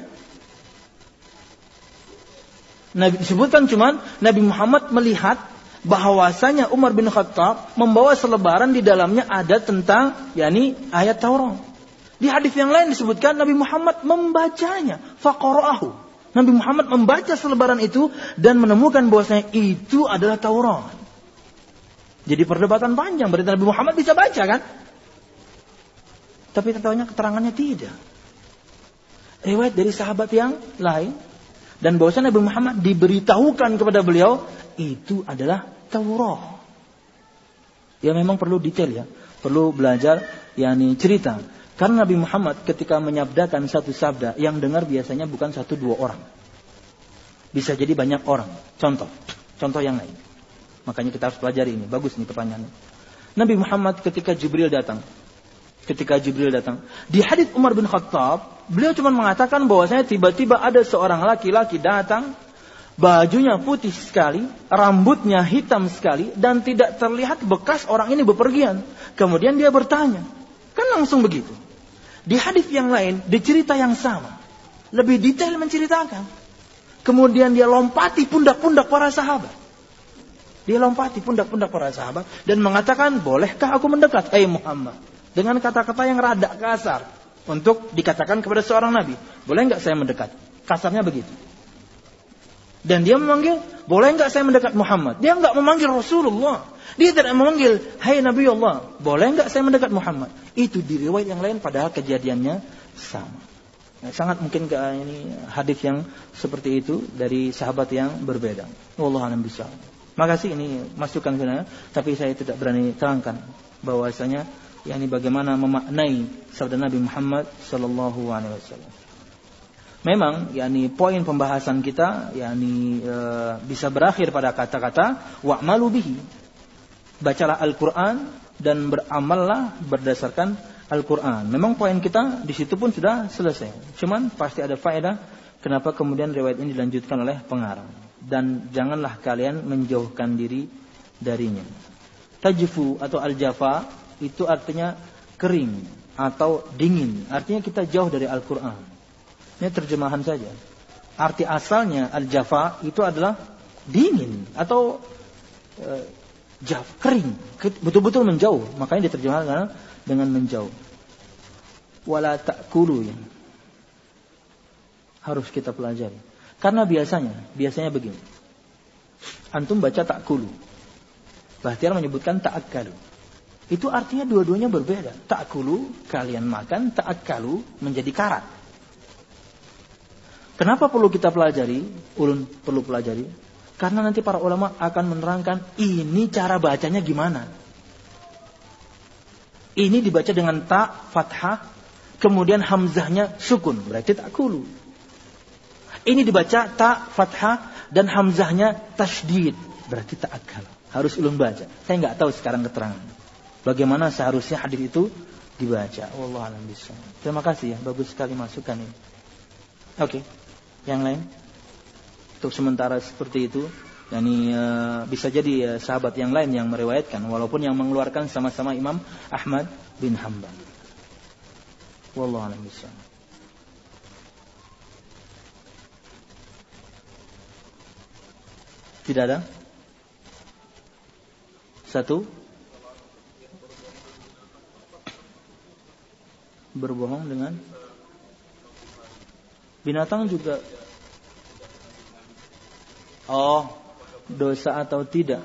Nabi disebutkan cuman Nabi Muhammad melihat bahwasanya Umar bin Khattab membawa selebaran, di dalamnya ada tentang yakni ayat Taurat. Di hadis yang lain disebutkan Nabi Muhammad membacanya, faqara'ahu. Nabi Muhammad membaca selebaran itu dan menemukan bahwasanya itu adalah Taurat. Jadi perdebatan panjang, berarti Nabi Muhammad bisa baca kan? Tapi ternyata keterangannya tidak. Riwayat dari sahabat yang lain, dan bahwasanya Nabi Muhammad diberitahukan kepada beliau itu adalah Taurat. Ya memang perlu detail ya, perlu belajar yakni cerita. Karena Nabi Muhammad ketika menyabdakan satu sabda, yang dengar biasanya bukan satu dua orang. Bisa jadi banyak orang. Contoh, contoh yang lain. Makanya kita harus pelajari ini. Bagus nih pertanyaannya. Nabi Muhammad ketika Jibril datang. Ketika Jibril datang. Di hadits Umar bin Khattab, beliau cuma mengatakan bahwasanya tiba-tiba ada seorang laki-laki datang, bajunya putih sekali, rambutnya hitam sekali, dan tidak terlihat bekas orang ini bepergian. Kemudian dia bertanya. Kan langsung begitu. Di hadits yang lain, di cerita yang sama, lebih detail menceritakan. Kemudian dia lompati pundak-pundak para sahabat. Dia lompati pundak-pundak para sahabat dan mengatakan, bolehkah aku mendekat, hai Muhammad? Dengan kata-kata yang rada kasar untuk dikatakan kepada seorang nabi. Boleh enggak saya mendekat? Kasarnya begitu. Dan dia memanggil, boleh enggak saya mendekat Muhammad? Dia enggak memanggil Rasulullah. Dia tidak memanggil, hai Nabi Allah, boleh enggak saya mendekat Muhammad? Itu di riwayat yang lain padahal kejadiannya sama. Nah, sangat mungkin ke ini hadis yang seperti itu dari sahabat yang berbeda. Wallahu a'lam bishawab. Makasih ini masukan sebenarnya, tapi saya tidak berani terangkan bahwasanya yakni bagaimana memaknai sabda Nabi Muhammad sallallahu alaihi wasallam. Memang yakni poin pembahasan kita yakni e, bisa berakhir pada kata-kata wa'malu bihi. Bacalah Al-Qur'an dan beramallah berdasarkan Al-Qur'an. Memang poin kita di situ pun sudah selesai. Cuman pasti ada faedah kenapa kemudian riwayat ini dilanjutkan oleh pengarang. Dan janganlah kalian menjauhkan diri darinya. Tajfu atau al-jafa itu artinya kering atau dingin. Artinya kita jauh dari Al-Quran. Ini terjemahan saja. Arti asalnya al-jafa itu adalah dingin atau e, jaf, kering, betul-betul menjauh. Makanya diterjemahkan dengan menjauh. Wala ta'kulu ya. Harus kita pelajari. Karena biasanya, biasanya begini. Antum baca ta'kulu. Bahtiar menyebutkan ta'akkalu. Itu artinya dua-duanya berbeda. Ta'kulu, kalian makan. Ta'akkalu, menjadi karat. Kenapa perlu kita pelajari? Ulun perlu pelajari. Karena nanti para ulama akan menerangkan ini cara bacanya gimana. Ini dibaca dengan ta, fathah, kemudian hamzahnya sukun. Berarti ta'kulu. Ini dibaca ta, fathah, dan hamzahnya tasydid. Berarti ta'akkal. Harus ulun baca. Saya nggak tahu sekarang keterangan. Bagaimana seharusnya hadis itu dibaca. Wallahu a'lam bishawab. Terima kasih ya. Bagus sekali masukan ini. Oke. Okay. Yang lain? Untuk sementara seperti itu. Yani, uh, bisa jadi uh, sahabat yang lain yang meriwayatkan. Walaupun yang mengeluarkan sama-sama Imam Ahmad bin Hanbal. Wallahu a'lam bishawab. Tidak ada? Satu. Berbohong dengan binatang juga. Oh, dosa atau tidak?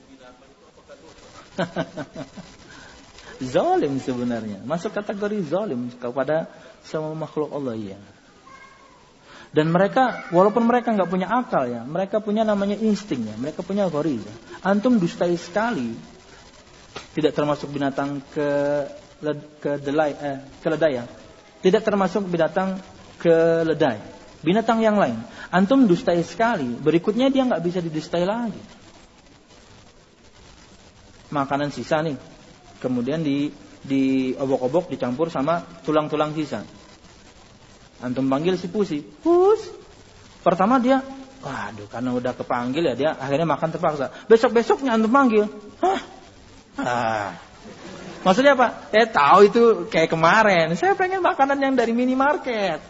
Zalim sebenarnya. Masuk kategori zalim kepada semua makhluk Allah, ya. Dan mereka, walaupun mereka nggak punya akal ya, mereka punya namanya insting ya, mereka punya ghariza. Antum dustai sekali, tidak termasuk binatang ke kedelai, eh, keledai ya, tidak termasuk binatang keledai, binatang yang lain. Antum dustai sekali, berikutnya dia nggak bisa didustai lagi. Makanan sisa nih, kemudian di di obok-obok dicampur sama tulang-tulang sisa. Antum panggil si pusi, pus. Pertama dia, waduh, karena udah kepanggil ya dia akhirnya makan terpaksa. Besok-besoknya antum panggil, hah, ah. Maksudnya apa? Saya tahu itu kayak kemarin. Saya pengen makanan yang dari minimarket.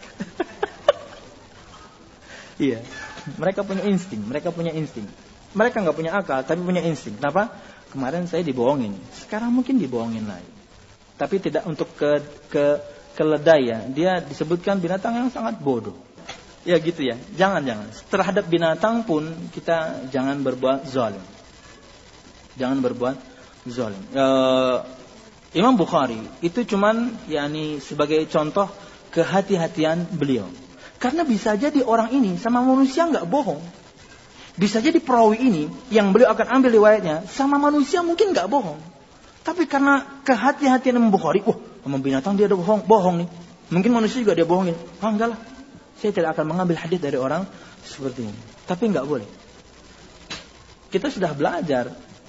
Iya, mereka punya insting, mereka punya insting. Mereka nggak punya akal, tapi punya insting. Kenapa? Kemarin saya dibohongin, sekarang mungkin dibohongin lagi. Tapi tidak untuk ke ke keledai ya, dia disebutkan binatang yang sangat bodoh. Ya gitu ya, jangan-jangan. Terhadap binatang pun kita jangan berbuat zalim. Jangan berbuat zalim. Uh, Imam Bukhari itu cuman yakni sebagai contoh kehati-hatian beliau. Karena bisa jadi orang ini sama manusia nggak bohong. Bisa jadi perawi ini yang beliau akan ambil riwayatnya sama manusia mungkin nggak bohong. Tapi karena kehati-hatian Imam Bukhari, wah, sama binatang dia ada bohong, bohong nih. Mungkin manusia juga dia bohongin. Ah, enggak lah. Saya tidak akan mengambil hadis dari orang seperti ini. Tapi enggak boleh. Kita sudah belajar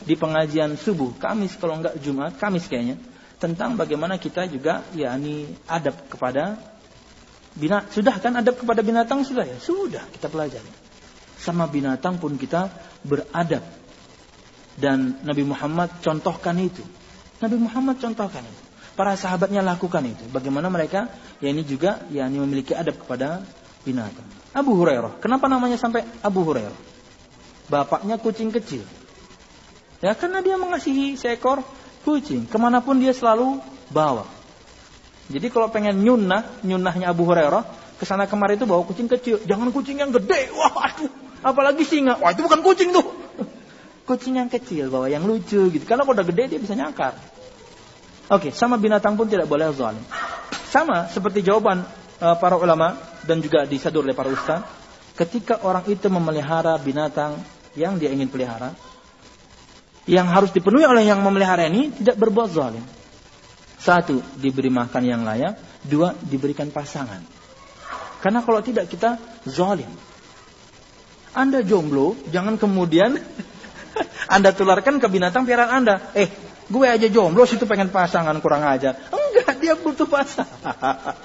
di pengajian subuh, Kamis kalau enggak Jumat, Kamis kayaknya, tentang bagaimana kita juga yakni adab kepada binatang. Sudah kan adab kepada binatang sudah ya? Sudah kita pelajari. Sama binatang pun kita beradab. Dan Nabi Muhammad contohkan itu. Nabi Muhammad contohkan itu. Para sahabatnya lakukan itu. Bagaimana mereka ya ini juga ya ini memiliki adab kepada binatang. Abu Hurairah. Kenapa namanya sampai Abu Hurairah? Bapaknya kucing kecil. Ya karena dia mengasihi seekor kucing. Kemanapun dia selalu bawa. Jadi kalau pengen nyunnah, nyunnahnya Abu Hurairah, kesana kemari itu bawa kucing kecil. Jangan kucing yang gede. Wah aduh. Apalagi singa. Wah itu bukan kucing tuh. Kucing yang kecil, bawa yang lucu gitu. Karena kalau udah gede dia bisa nyakar. Oke, sama binatang pun tidak boleh zalim. Sama seperti jawaban uh, para ulama dan juga disadur oleh para ustaz. Ketika orang itu memelihara binatang yang dia ingin pelihara, yang harus dipenuhi oleh yang memelihara ini tidak berbuat zalim. Satu, diberi makan yang layak. Dua, diberikan pasangan. Karena kalau tidak kita zalim. Anda jomblo, jangan kemudian Anda tularkan ke binatang piaraan Anda. Eh, gue aja jomblo, situ pengen pasangan, kurang ajar. Enggak, dia butuh pasangan.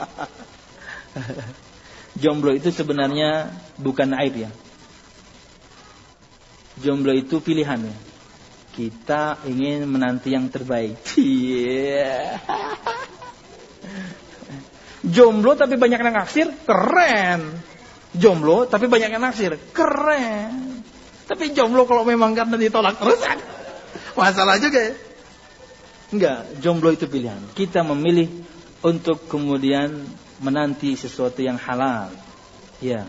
Jomblo itu sebenarnya bukan aib ya. Jomblo itu pilihan ya. Kita ingin menanti yang terbaik. Yeah. Jomblo tapi banyak yang naksir, keren. Jomblo tapi banyak yang naksir, keren. Tapi jomblo kalau memang karena ditolak terus, masalah juga ya. Enggak, jomblo itu pilihan. Kita memilih untuk kemudian menanti sesuatu yang halal. Ya.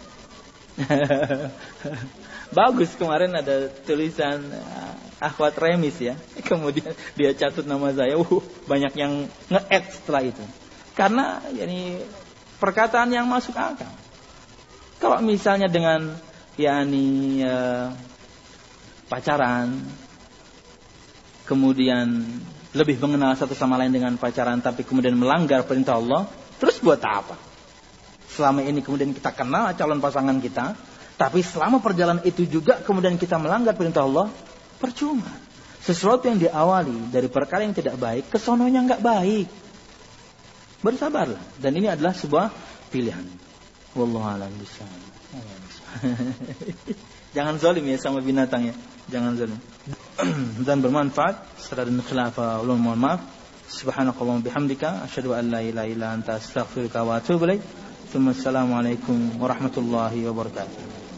Bagus, kemarin ada tulisan akhwat remis ya. Kemudian dia catut nama saya. Uh, banyak yang nge-add setelah itu. Karena yani perkataan yang masuk akal. Kalau misalnya dengan yani uh, pacaran, kemudian lebih mengenal satu sama lain dengan pacaran, tapi kemudian melanggar perintah Allah, terus buat apa? Selama ini kemudian kita kenal calon pasangan kita, tapi selama perjalanan itu juga kemudian kita melanggar perintah Allah, percuma. Sesuatu yang diawali dari perkara yang tidak baik, kesononya nggak baik. Bersabarlah. Dan ini adalah sebuah pilihan. Wallahu a'lam bishawab. Jangan zalim ya sama binatang ya. Jangan zalim. Dan bermanfaat. Setelah dan khilafah ulun mohon maaf. Subhanakallahumma bihamdika asyhadu an la ilaha illa anta astaghfiruka wa atubu ilaik. Assalamualaikum warahmatullahi wabarakatuh.